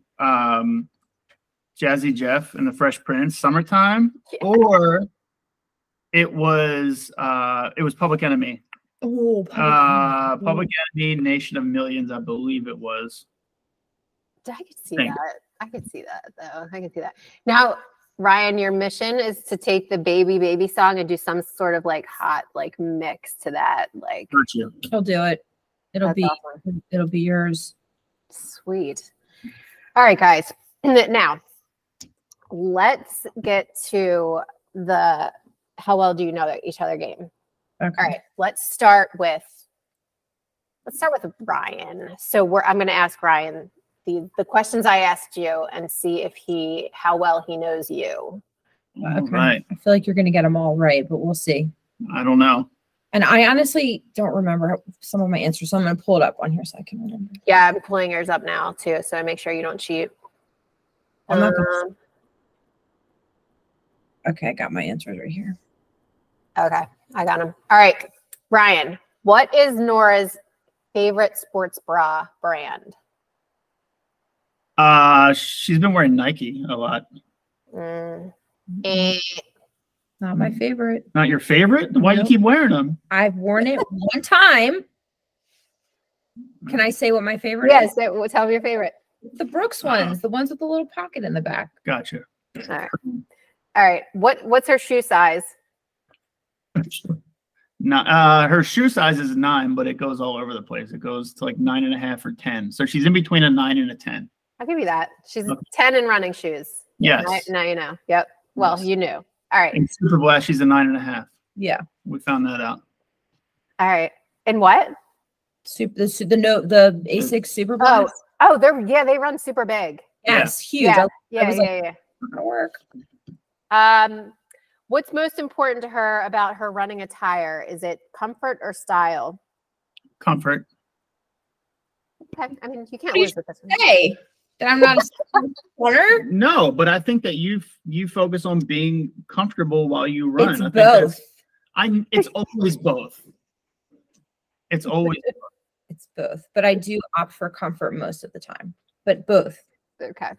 Jazzy Jeff and the Fresh Prince, Summertime, or it was Public Enemy. Oh, Public Enemy, Nation of Millions, I believe it was. I could see that. I could see that though. I could see that. Now, Ryan, your mission is to take the Baby song and do some sort of like hot like mix to that. Like, He'll do it. It'll be yours. Sweet. All right, guys. Now, let's get to the how well do you know each other game. Okay. All right, let's start with Ryan. So I'm going to ask Ryan the questions I asked you and see how well he knows you. All Okay. right. I feel like you're going to get them all right, but we'll see. I don't know. And I honestly don't remember some of my answers, so I'm going to pull it up on here so I can remember. Yeah, I'm pulling yours up now too, so make sure you don't cheat. I'm not gonna... Okay, I got my answers right here. Okay, I got them. All right, Ryan, what is Nora's favorite sports bra brand? She's been wearing Nike a lot. Not my favorite. Not your favorite? Why you keep wearing them? I've worn it one time. Can I say what my favorite is? Yes, tell me your favorite. The Brooks ones, the ones with the little pocket in the back. Gotcha. All right. What's her shoe size? Her shoe size is 9, but it goes all over the place. It goes to like 9.5 or 10. So she's in between a 9 and a 10. I'll give you that. She's 10 in running shoes. Yes. Now you know. Yep. Well, Yes. you knew. All right. In Super Blast, she's a 9.5. Yeah. We found that out. All right. And what? The Asics Super Blast. Oh, they run super big. Yes, huge. Yeah. Not gonna work. What's most important to her about her running attire? Is it comfort or style? Comfort. Okay. I mean, you can't lose with this one. Hey, that I'm not a runner. No, but I think that you focus on being comfortable while you run. It's I think both. It's always both. It's always It's both, but I do opt for comfort most of the time. But both. Okay.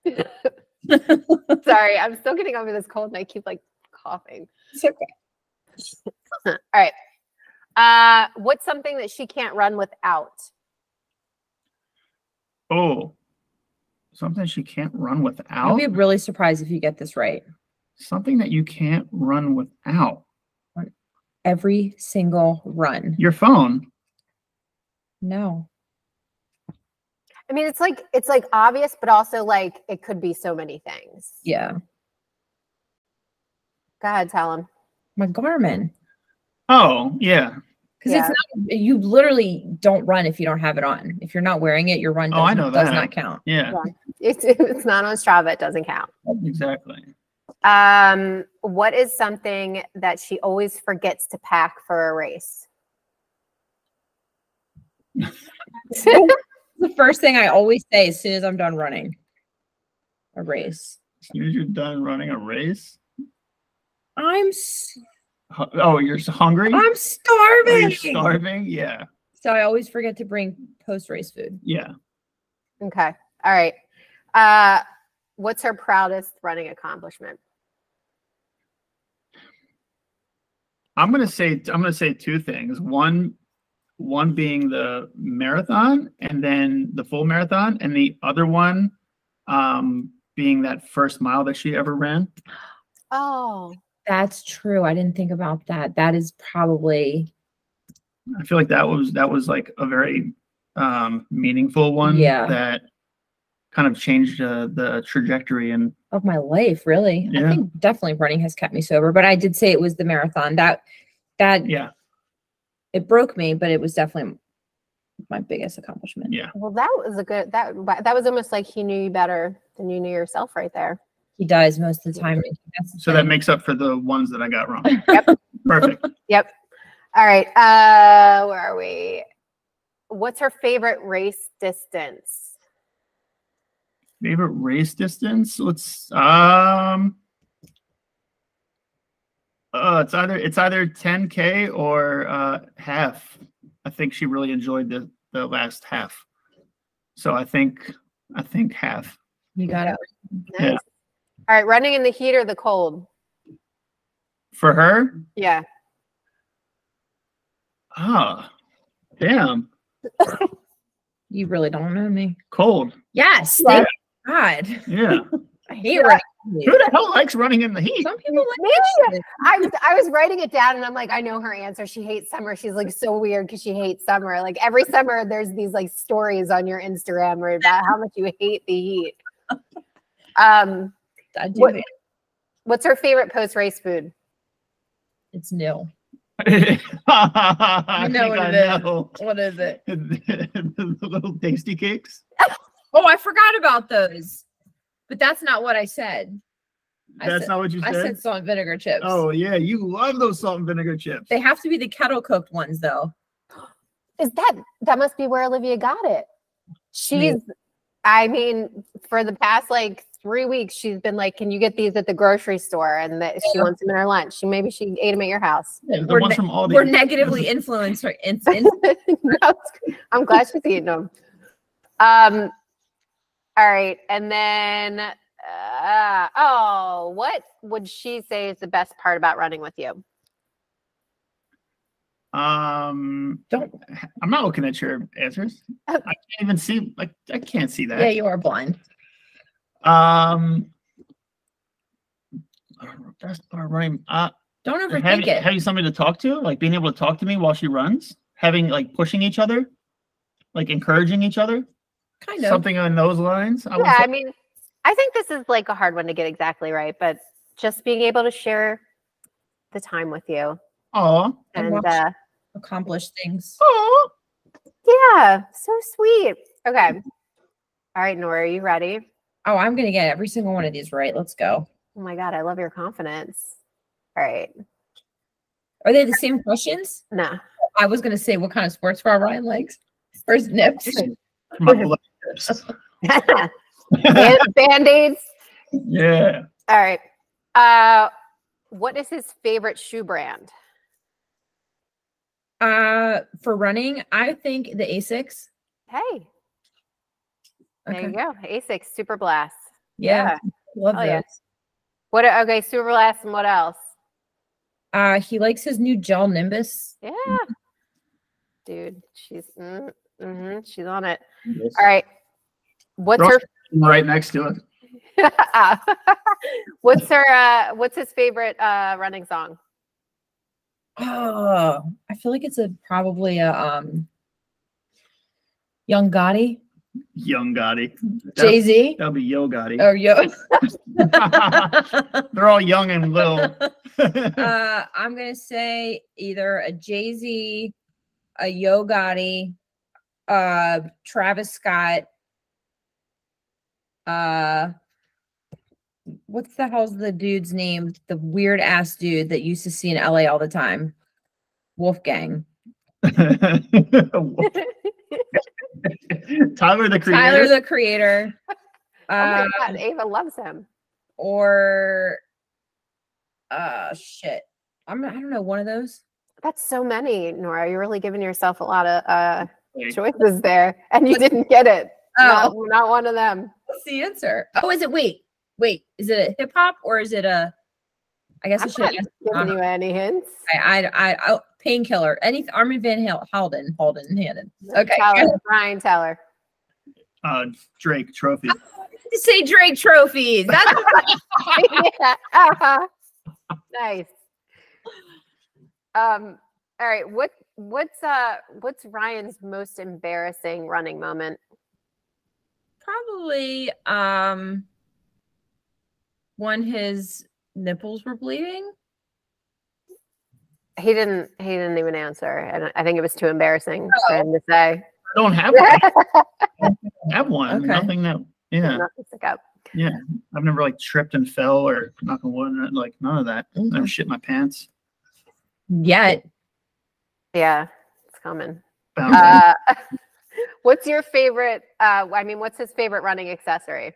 Sorry, I'm still getting over this cold and I keep like coughing. It's okay. All right. What's something that she can't run without? Oh, something she can't run I'll without. be really surprised if you get this right. Something that you can't run without. Every single run. Your phone. No. I mean, it's like obvious, but also like it could be so many things. Yeah. Go ahead, tell him. My Garmin. Oh, yeah. Because it's not, you literally don't run if you don't have it on. If you're not wearing it, your run Oh, I know does that. not count. Yeah. It's not on Strava. It doesn't count. Exactly. What is something that she always forgets to pack for a race? The first thing I always say as soon as I'm done running a race. As soon as you're done running a race. Oh, you're hungry? I'm starving. Oh, you're starving? Yeah. So I always forget to bring post-race food. Yeah. Okay. All right. What's her proudest running accomplishment? I'm gonna say 2 things. One being the marathon and then the full marathon, and the other one being that first mile that she ever ran. Oh, that's true. I didn't think about that. That is probably. I feel like that was like a very meaningful one. Yeah. That kind of changed the trajectory of my life, really. Yeah. I think definitely running has kept me sober, but I did say it was the marathon that yeah, it broke me, but it was definitely my biggest accomplishment. Yeah. Well, that was that was almost like he knew you better than you knew yourself right there. He does most of the time. So that makes up for the ones that I got wrong. Yep. Perfect. Yep. All right. Where are we? What's her favorite race distance? Favorite race distance? Let's it's either 10K or half. I think she really enjoyed the last half. So I think half. You got it. Nice. Yeah. All right, running in the heat or the cold? For her? Yeah. Ah, damn. You really don't know me. Cold. Yes. Yeah. Thank God. Yeah. I hate running. Who the hell likes running in the heat? Some people like Me? that shit. I was writing it down and I'm like, I know her answer. She hates summer. She's like so weird because she hates summer. Like every summer there's these like stories on your Instagram or about how much you hate the heat. I do. What's her favorite post-race food? It's nil. I know think what I it is. know. What is it? The little tasty cakes. Oh, I forgot about those. But that's not what I said. That's not what you I said? said salt and vinegar chips. Oh yeah, you love those salt and vinegar chips. They have to be the kettle cooked ones though. Is that must be where Olivia got it? I mean, for the past like 3 weeks, she's been like, "Can you get these at the grocery store?" And that she wants them in her lunch. Maybe she ate them at your house. Yeah, the ones from Aldi. We're negatively influenced. No, I'm glad she's eating them. All right, and then what would she say is the best part about running with you? I'm not looking at your answers. I can't even see. Like, I can't see that. Yeah, you are blind. Best part of running. Don't overthink it. Having somebody to talk to, like being able to talk to me while she runs, having like pushing each other, like encouraging each other. Kind of Something on those lines. I mean, I think this is like a hard one to get exactly right, but just being able to share the time with you. Oh, and accomplish things. Oh, yeah, so sweet. Okay. All right, Nora, are you ready? Oh, I'm gonna get every single one of these right. Let's go. Oh my God, I love your confidence. All right. Are they the same questions? No. I was gonna say what kind of sports bra Ryan likes. First nips. Band-aids. Yeah. All right. What is his favorite shoe brand? For running, I think the Asics. Hey. There Okay. you go. Asics Super Blast. Yeah. Love those. Yeah. Okay, Super Blast, and what else? He likes his new gel Nimbus. Yeah. Dude, she's she's on it. Yes. All right. What's her right next to it? What's his favorite running song? Oh, I feel like it's probably a Young Gotti. Young Gotti. Jay-Z. That'll be Yo Gotti. Or Yo. They're all young and little. I'm gonna say either a Jay-Z, a Yo Gotti, Travis Scott. What's the hell's the dude's name? The weird ass dude that used to see in LA all the time. Wolfgang. Tyler the Creator. Tyler the Creator. Oh my God, Ava loves him. Or shit. I don't know, one of those. That's so many, Nora. You're really giving yourself a lot of choices there, and you didn't get it. Oh, not one of them. What's the answer? Oh, is it? Wait. Is it a hip hop or is it a? I guess I should have given you any hints. I Painkiller. Armin van Helden. Okay. Ryan Teller. Drake Trophy. To say Drake Trophies. That's yeah. Nice. All right. What's Ryan's most embarrassing running moment? Probably when his nipples were bleeding. He didn't even answer, and I think it was too embarrassing for him to say. I don't have one. I don't have one. Okay. Nothing that. Yeah. Nothing stuck out. Yeah. I've never like tripped and fell or knock on wood, like none of that. Okay. Never shit my pants. Yet. Yeah, it's coming. Bound What's your favorite? What's his favorite running accessory?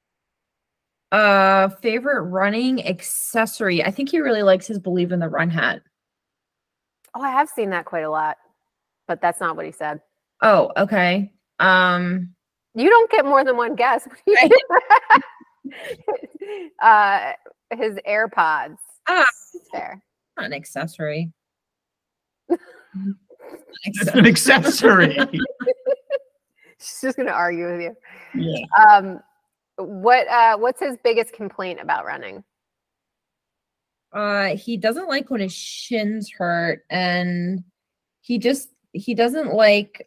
Favorite running accessory. I think he really likes his Believe in the Run hat. Oh, I have seen that quite a lot, but that's not what he said. Oh, okay. You don't get more than one guess. His AirPods. Fair. Not an accessory. It's an accessory. She's just gonna argue with you. Yeah. What's his biggest complaint about running? He doesn't like when his shins hurt, and he doesn't like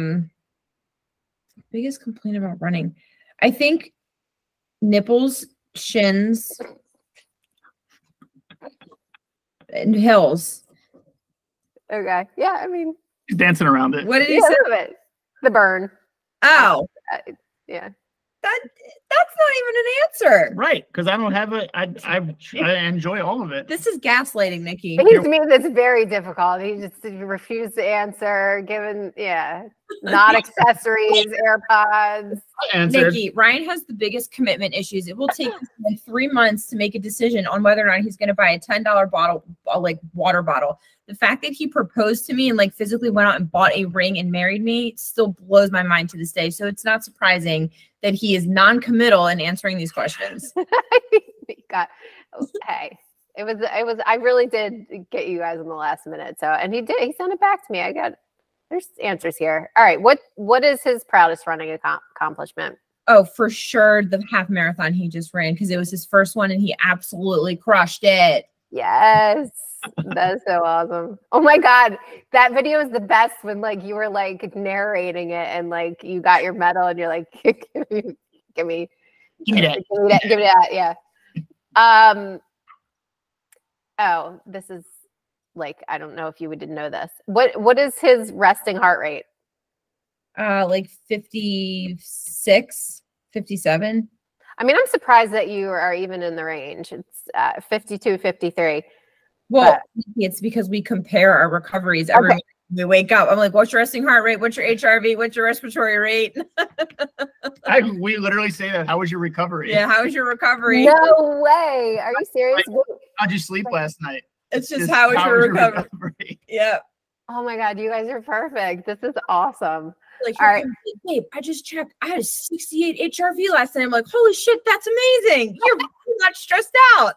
biggest complaint about running. I think nipples, shins, and hills. Okay. Yeah, I mean, He's dancing around it. What did he yeah, say? a little bit. The burn. Oh, Yeah. that's not even an answer. Right, because I don't have it. I enjoy all of it. This is gaslighting, Nikki. He's made this very difficult. He just refused to answer, given, not accessories, AirPods. I answered. Nikki, Ryan has the biggest commitment issues. It will take him 3 months to make a decision on whether or not he's going to buy a $10 bottle, like water bottle. The fact that he proposed to me and like physically went out and bought a ring and married me still blows my mind to this day. So it's not surprising that he is non-committal in answering these questions. God, hey, it was. I really did get you guys in the last minute. So, and he sent it back to me. There's answers here. All right, what is his proudest running accomplishment? Oh, for sure, the half marathon he just ran, because it was his first one and he absolutely crushed it. Yes, that's so awesome. Oh my God, that video is the best when like you were like narrating it and like you got your medal and you're like, give me that. Yeah. Oh, this is like, I don't know if you didn't know this. What is his resting heart rate? Like 56, 57. I mean, I'm surprised that you are even in the range. It's 52, 53. Well, it's because we compare our recoveries every morning we wake up. I'm like, what's your resting heart rate? What's your HRV? What's your respiratory rate? We literally say that. How was your recovery? Yeah, how was your recovery? No way. Are you serious? How'd you sleep last night? It's just how was your recovery? Yeah. Oh my God, you guys are perfect. This is awesome. Like, all right, babe, I just checked. I had a 68 HRV last night. I'm like, holy shit, that's amazing. You're not stressed out.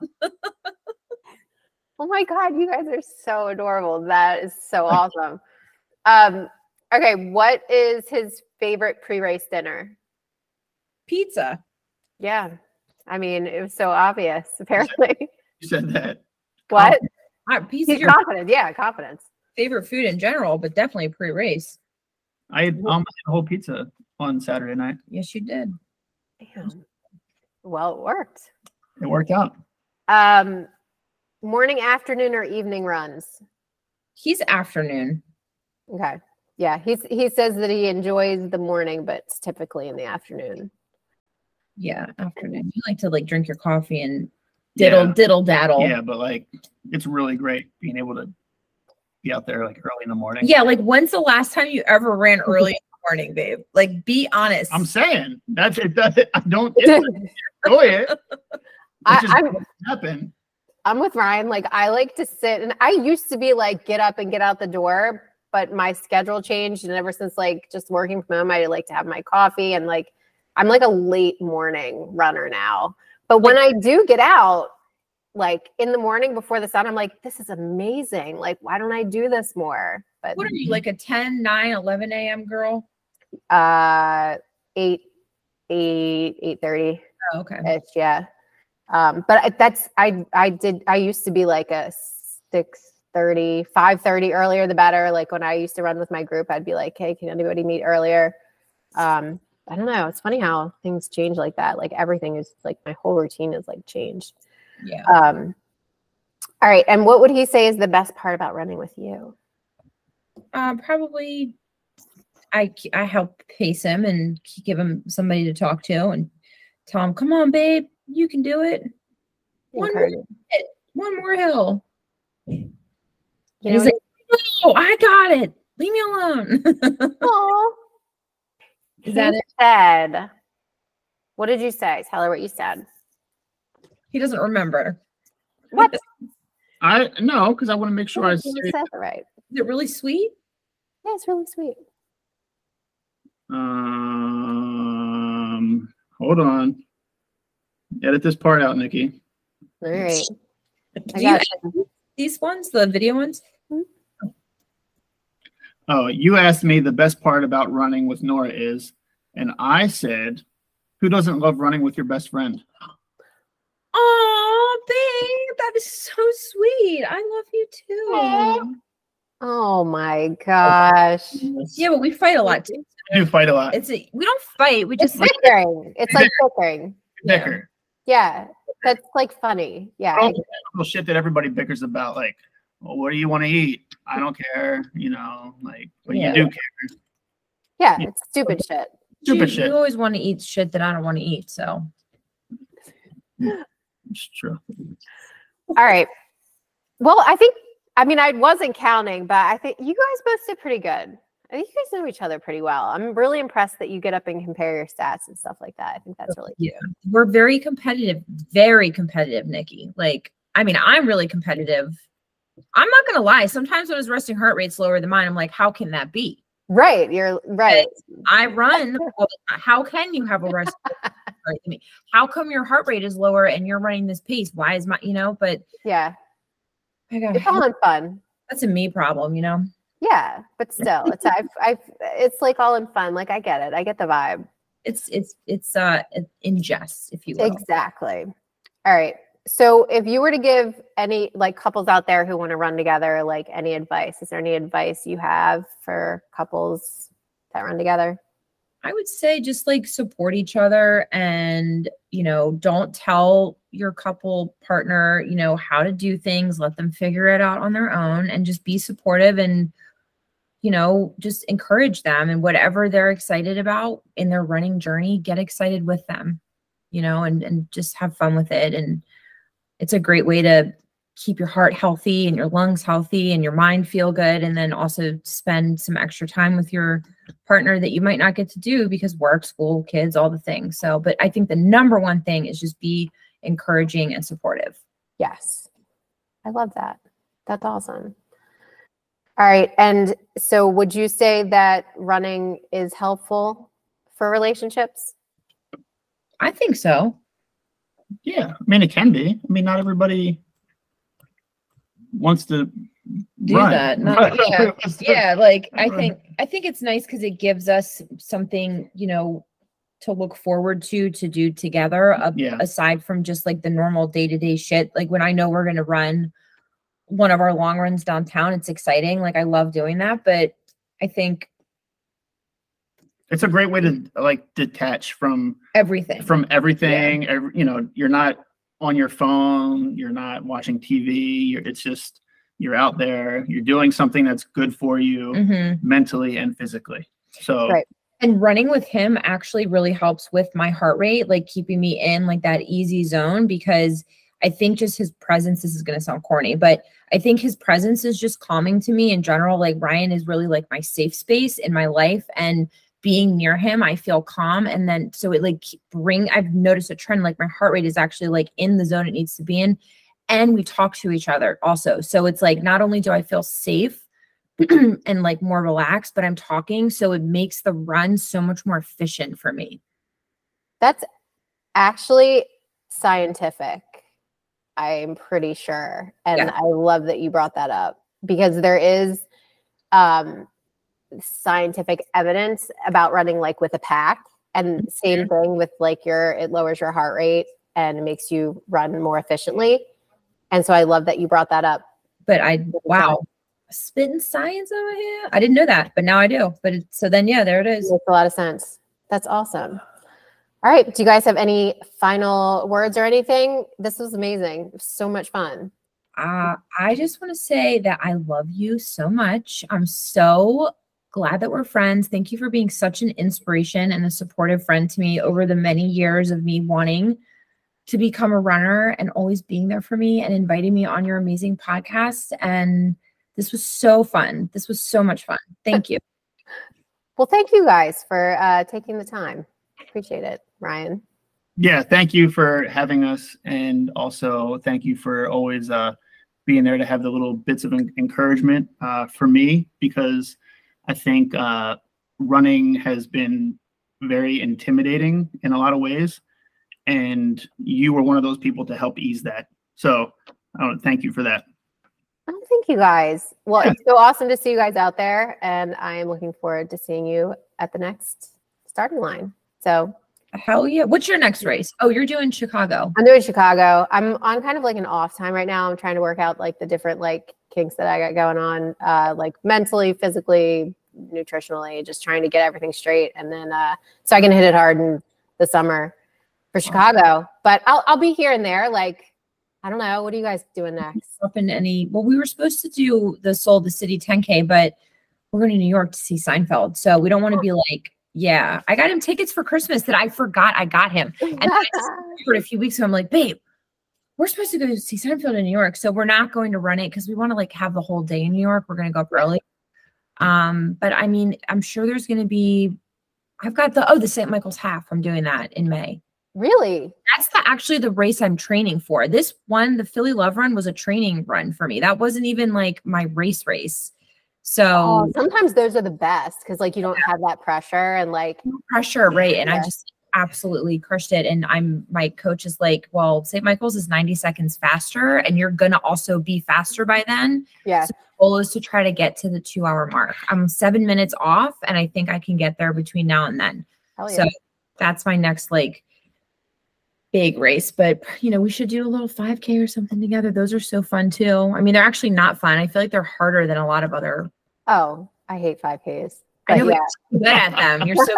Oh my God, you guys are so adorable. That is so awesome. Okay, what is his favorite pre-race dinner? Pizza. Yeah. I mean, it was so obvious, apparently. You said that. What? Pizza. He's confident. Yeah, confidence. Favorite food in general, but definitely pre-race. I ate a whole pizza on Saturday night. Yes, you did. Damn. Well, it worked. It worked out. Morning, afternoon, or evening runs? He's afternoon. Okay. Yeah, he says that he enjoys the morning, but it's typically in the afternoon. Yeah, afternoon. You like to like drink your coffee and diddle daddle. Yeah, but like it's really great being able to be out there like early in the morning. Yeah, like when's the last time you ever ran early in the morning, babe? Like, be honest. I'm saying that's it. I don't enjoy it. I'm with Ryan. Like, I like to sit, and I used to be like, get up and get out the door, but my schedule changed, and ever since like just working from home, I like to have my coffee, and like I'm like a late morning runner now. But when I do get out, like in the morning before the sun, I'm like, this is amazing. Like, why don't I do this more? But what are you, like a 10, 9, 11 a.m. girl? 8:30. Oh, okay. Yeah. But I used to be like a 6:30, 5:30 earlier the better. Like when I used to run with my group, I'd be like, hey, can anybody meet earlier? I don't know. It's funny how things change like that. Like everything is like, my whole routine is like changed. Yeah. All right. And what would he say is the best part about running with you? Probably I help pace him and give him somebody to talk to and tell him, come on, babe, you can do it. One more hill. You know, he's like, no, I got it. Leave me alone. Aw. Is that it? Said, what did you say? Tell her what you said. He doesn't remember. What? No, because I want to make sure I said it right. Is it really sweet? Yeah, it's really sweet. Hold on. Edit this part out, Nikki. All right. Do you these ones, the video ones? Mm-hmm. Oh, you asked me the best part about running with Nora is, and I said, who doesn't love running with your best friend? Oh, babe, that is so sweet. I love you too. Aww. Oh my gosh. Yeah, but we fight a lot too. We do fight a lot. We don't fight. We just bickering. It's like bickering. Bicker. Yeah, that's like funny. Yeah. Little shit that everybody bickers about, like well, what do you want to eat? I don't care, you know, like, but Yeah. you do care. Yeah, it's stupid shit. Stupid you shit. always want to eat shit that I don't want to eat. So It's true. All right. Well, I mean, I wasn't counting, but I think you guys both did pretty good. I think you guys know each other pretty well. I'm really impressed that you get up and compare your stats and stuff like that. I think that's really cute. yeah, we're very competitive, Nikki. Like, I mean, I'm really competitive. I'm not gonna lie. Sometimes when his resting heart rate's lower than mine, I'm like, how can that be? Right. You're right. I run. Well, how can you have a resting heart rate than me? How come your heart rate is lower and you're running this pace? Why is my, but Yeah. I got It's all in fun. that's a me problem, Yeah, but still, it's like all in fun. Like I get it. I get the vibe. It's in jest, if you will. Exactly. All right. So if you were to give any like couples out there who want to run together, like any advice, is there any advice you have for couples that run together? I would say just like support each other and, don't tell your couple partner, how to do things, let them figure it out on their own and just be supportive and, just encourage them and whatever they're excited about in their running journey, get excited with them, and just have fun with it. And it's a great way to keep your heart healthy and your lungs healthy and your mind feel good. And then also spend some extra time with your partner that you might not get to do because work, school, kids, all the things. So, but I think the number one thing is just be encouraging and supportive. Yes. I love that. That's awesome. All right. And so would you say that running is helpful for relationships? I think so. Yeah. I mean, it can be. I mean, not everybody wants to do run. That. Yeah. Like I think it's nice because it gives us something, to look forward to do together aside from just like the normal day-to-day shit. Like when I know we're going to run one of our long runs downtown, it's exciting. Like I love doing that, but I think it's a great way to like detach from everything. Yeah. You're not on your phone, you're not watching TV. You're out there, you're doing something that's good for you mentally and physically. So, right. And running with him actually really helps with my heart rate, like keeping me in like that easy zone, because I think just his presence, this is going to sound corny, but I think his presence is just calming to me in general. Like Ryan is really like my safe space in my life, and being near him, I feel calm. And then, so it like I've noticed a trend, like my heart rate is actually like in the zone it needs to be in. And we talk to each other also. So it's like, not only do I feel safe and like more relaxed, but I'm talking. So it makes the run so much more efficient for me. That's actually scientific, I'm pretty sure. And yeah. I love that you brought that up, because there is scientific evidence about running like with a pack, and same thing with like it lowers your heart rate and it makes you run more efficiently. And so I love that you brought that up. But wow, spitting science over here. I didn't know that, but now I do. But so then, yeah, there it is. It makes a lot of sense. That's awesome. All right. Do you guys have any final words or anything? This was amazing. It was so much fun. I just want to say that I love you so much. I'm so glad that we're friends. Thank you for being such an inspiration and a supportive friend to me over the many years of me wanting to become a runner, and always being there for me and inviting me on your amazing podcast. And this was so fun. This was so much fun. Thank you. Well, thank you guys for taking the time. Appreciate it, Ryan. Yeah, thank you for having us. And also thank you for always being there to have the little bits of encouragement for me, because I think running has been very intimidating in a lot of ways. And you were one of those people to help ease that. So thank you for that. Oh, thank you guys. Well, yeah. It's so awesome to see you guys out there. And I am looking forward to seeing you at the next starting line. So hell yeah. What's your next race? Oh, you're doing Chicago. I'm doing Chicago. I'm on kind of like an off time right now. I'm trying to work out like the different like kinks that I got going on, like mentally, physically, nutritionally, just trying to get everything straight. And then so I can hit it hard in the summer for Chicago. But I'll be here and there, like I don't know. What are you guys doing next? Up in well, we were supposed to do the Soul of the City 10K, but we're going to New York to see Seinfeld. So we don't want to be like, yeah, I got him tickets for Christmas that I forgot I got him. And I discovered a few weeks ago, I'm like, babe, we're supposed to go see Seinfeld in New York. So we're not going to run it because we want to like have the whole day in New York. We're going to go up early. But I mean, I'm sure there's going to be, I've got the St. Michael's Half. I'm doing that in May. Really? That's actually the race I'm training for. This one, the Philly Love Run, was a training run for me. That wasn't even like my race. So sometimes those are the best because like you don't have that pressure and like pressure, right? And I just absolutely crushed it. And my coach is like, well, St. Michael's is 90 seconds faster, and you're gonna also be faster by then. Yeah. So the goal is to try to get to the 2-hour mark. I'm 7 minutes off, and I think I can get there between now and then. Hell yeah. So that's my next like big race. But you know, we should do a little 5K or something together. Those are so fun too. I mean, they're actually not fun. I feel like they're harder than a lot of other. Oh, I hate 5Ks. I know you're good at them. You're so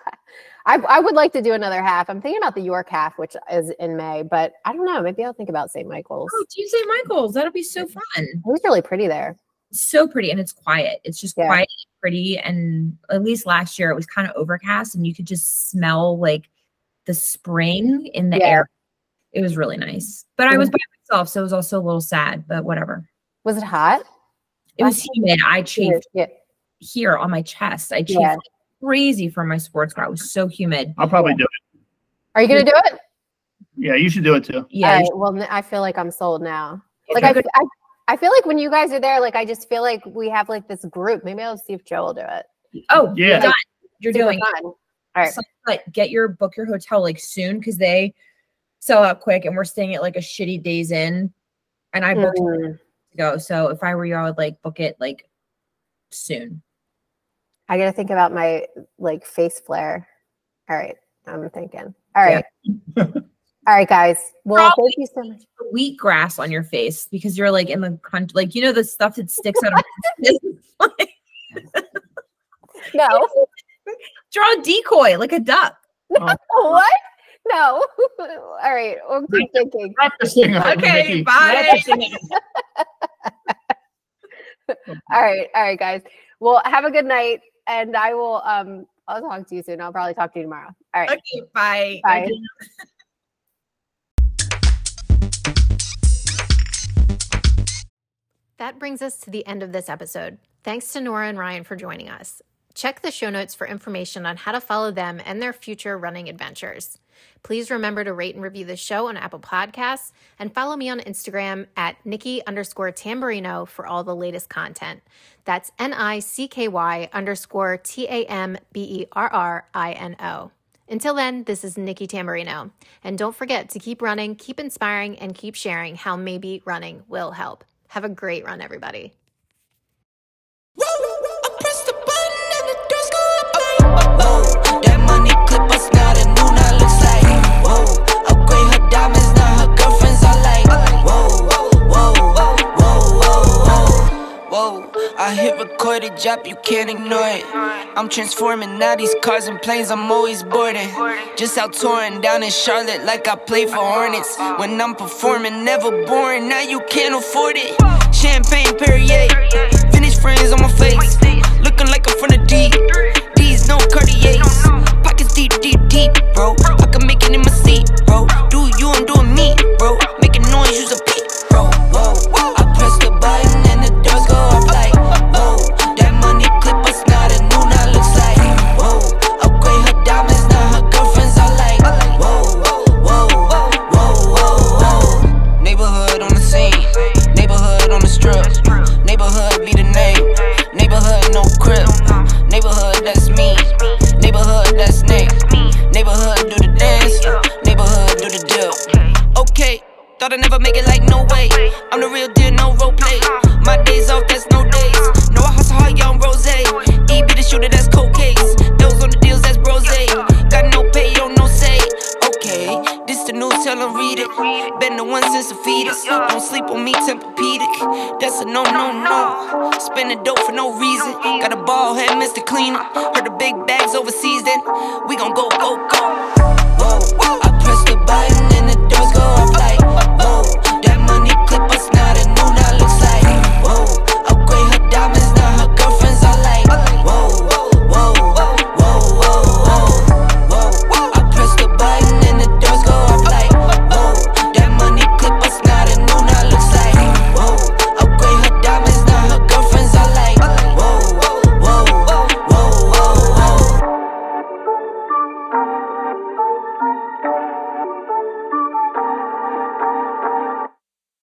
I would like to do another half. I'm thinking about the York half, which is in May, but I don't know. Maybe I'll think about St. Michael's. Oh, do St. Michael's? That'll be so fun. It was really pretty there. So pretty, and it's quiet. It's just quiet and pretty. And at least last year it was kind of overcast, and you could just smell like the spring in the air. It was really nice. But I was by myself, so it was also a little sad, but whatever. Was it hot? It was humid. I chafed here on my chest. I chafed like crazy from my sports car. It was so humid. I'll probably do it. Are you going to do it? Yeah, you should do it too. Yeah. Right, well, I feel like I'm sold now. Like I feel like when you guys are there, like I just feel like we have like this group. Maybe I'll see if Joe will do it. Oh, yeah. Done. You're doing fun. All right. So, like, book your hotel like soon because they sell out quick, and we're staying at like a shitty Days Inn, and I booked to go. So if I were you, I would like book it like soon. I got to think about my like face flare. All right, I'm thinking. All right, all right, guys. Well, thank you so much. Wheatgrass on your face because you're like in the country, like you know the stuff that sticks out of. No. Draw a decoy like a duck. No, what? No. All right. We'll keep thinking. Okay, bye. All right, guys. Well, have a good night, and I will. I'll talk to you soon. I'll probably talk to you tomorrow. All right. Okay. Bye. Bye. That brings us to the end of this episode. Thanks to Nora and Ryan for joining us. Check the show notes for information on how to follow them and their future running adventures. Please remember to rate and review the show on Apple Podcasts and follow me on Instagram at Nikki_Tamburino for all the latest content. That's NICKY_TAMBERRINO. Until then, this is Nikki Tamburino. And don't forget to keep running, keep inspiring, and keep sharing how maybe running will help. Have a great run, everybody. That money clip us now, the new now looks like. Whoa, upgrade her diamonds, now her girlfriends are like. Whoa, whoa, whoa, whoa, whoa. I hit record a drop, you can't ignore it. I'm transforming now these cars and planes, I'm always boarding. Just out touring down in Charlotte like I play for Hornets. When I'm performing, never boring, now you can't afford it. Champagne Perrier, Vintage frames on my face, looking like I'm from the deep. No Cartiers, pockets deep, deep, deep, bro. I can make it in my seat, bro. Do you, I'm doing me, bro. Making noise, use a beat, bro. Whoa, I press the button and the doors go off like, whoa. That money clip us now, the new now looks like, whoa. Upgrade her diamonds, now her girlfriends are like, whoa, whoa, whoa. Neighborhood on the scene, neighborhood on the strip, neighborhood be the name, neighborhood no crib. Neighborhood, that's me. Neighborhood, that's Nick. Neighborhood, do the dance. Neighborhood, do the deal. Okay, thought I'd never make it like no way. I'm the real deal, no role play. My days off, that's no days. No, I hustle hard, young rose. E be the shooter, that's cold case. Those on the deals, that's brose. Got no pay, on no say. Okay, this the news, tell them read it. Been the one since the fetus. Don't sleep on me, Tempur-Pedic. That's a no, no, no. Spending dope for no reason. Got a bald head, Mr. Cleaner. Heard the big bags overseas, then we gon' go, go, go. Whoa, I press the button and the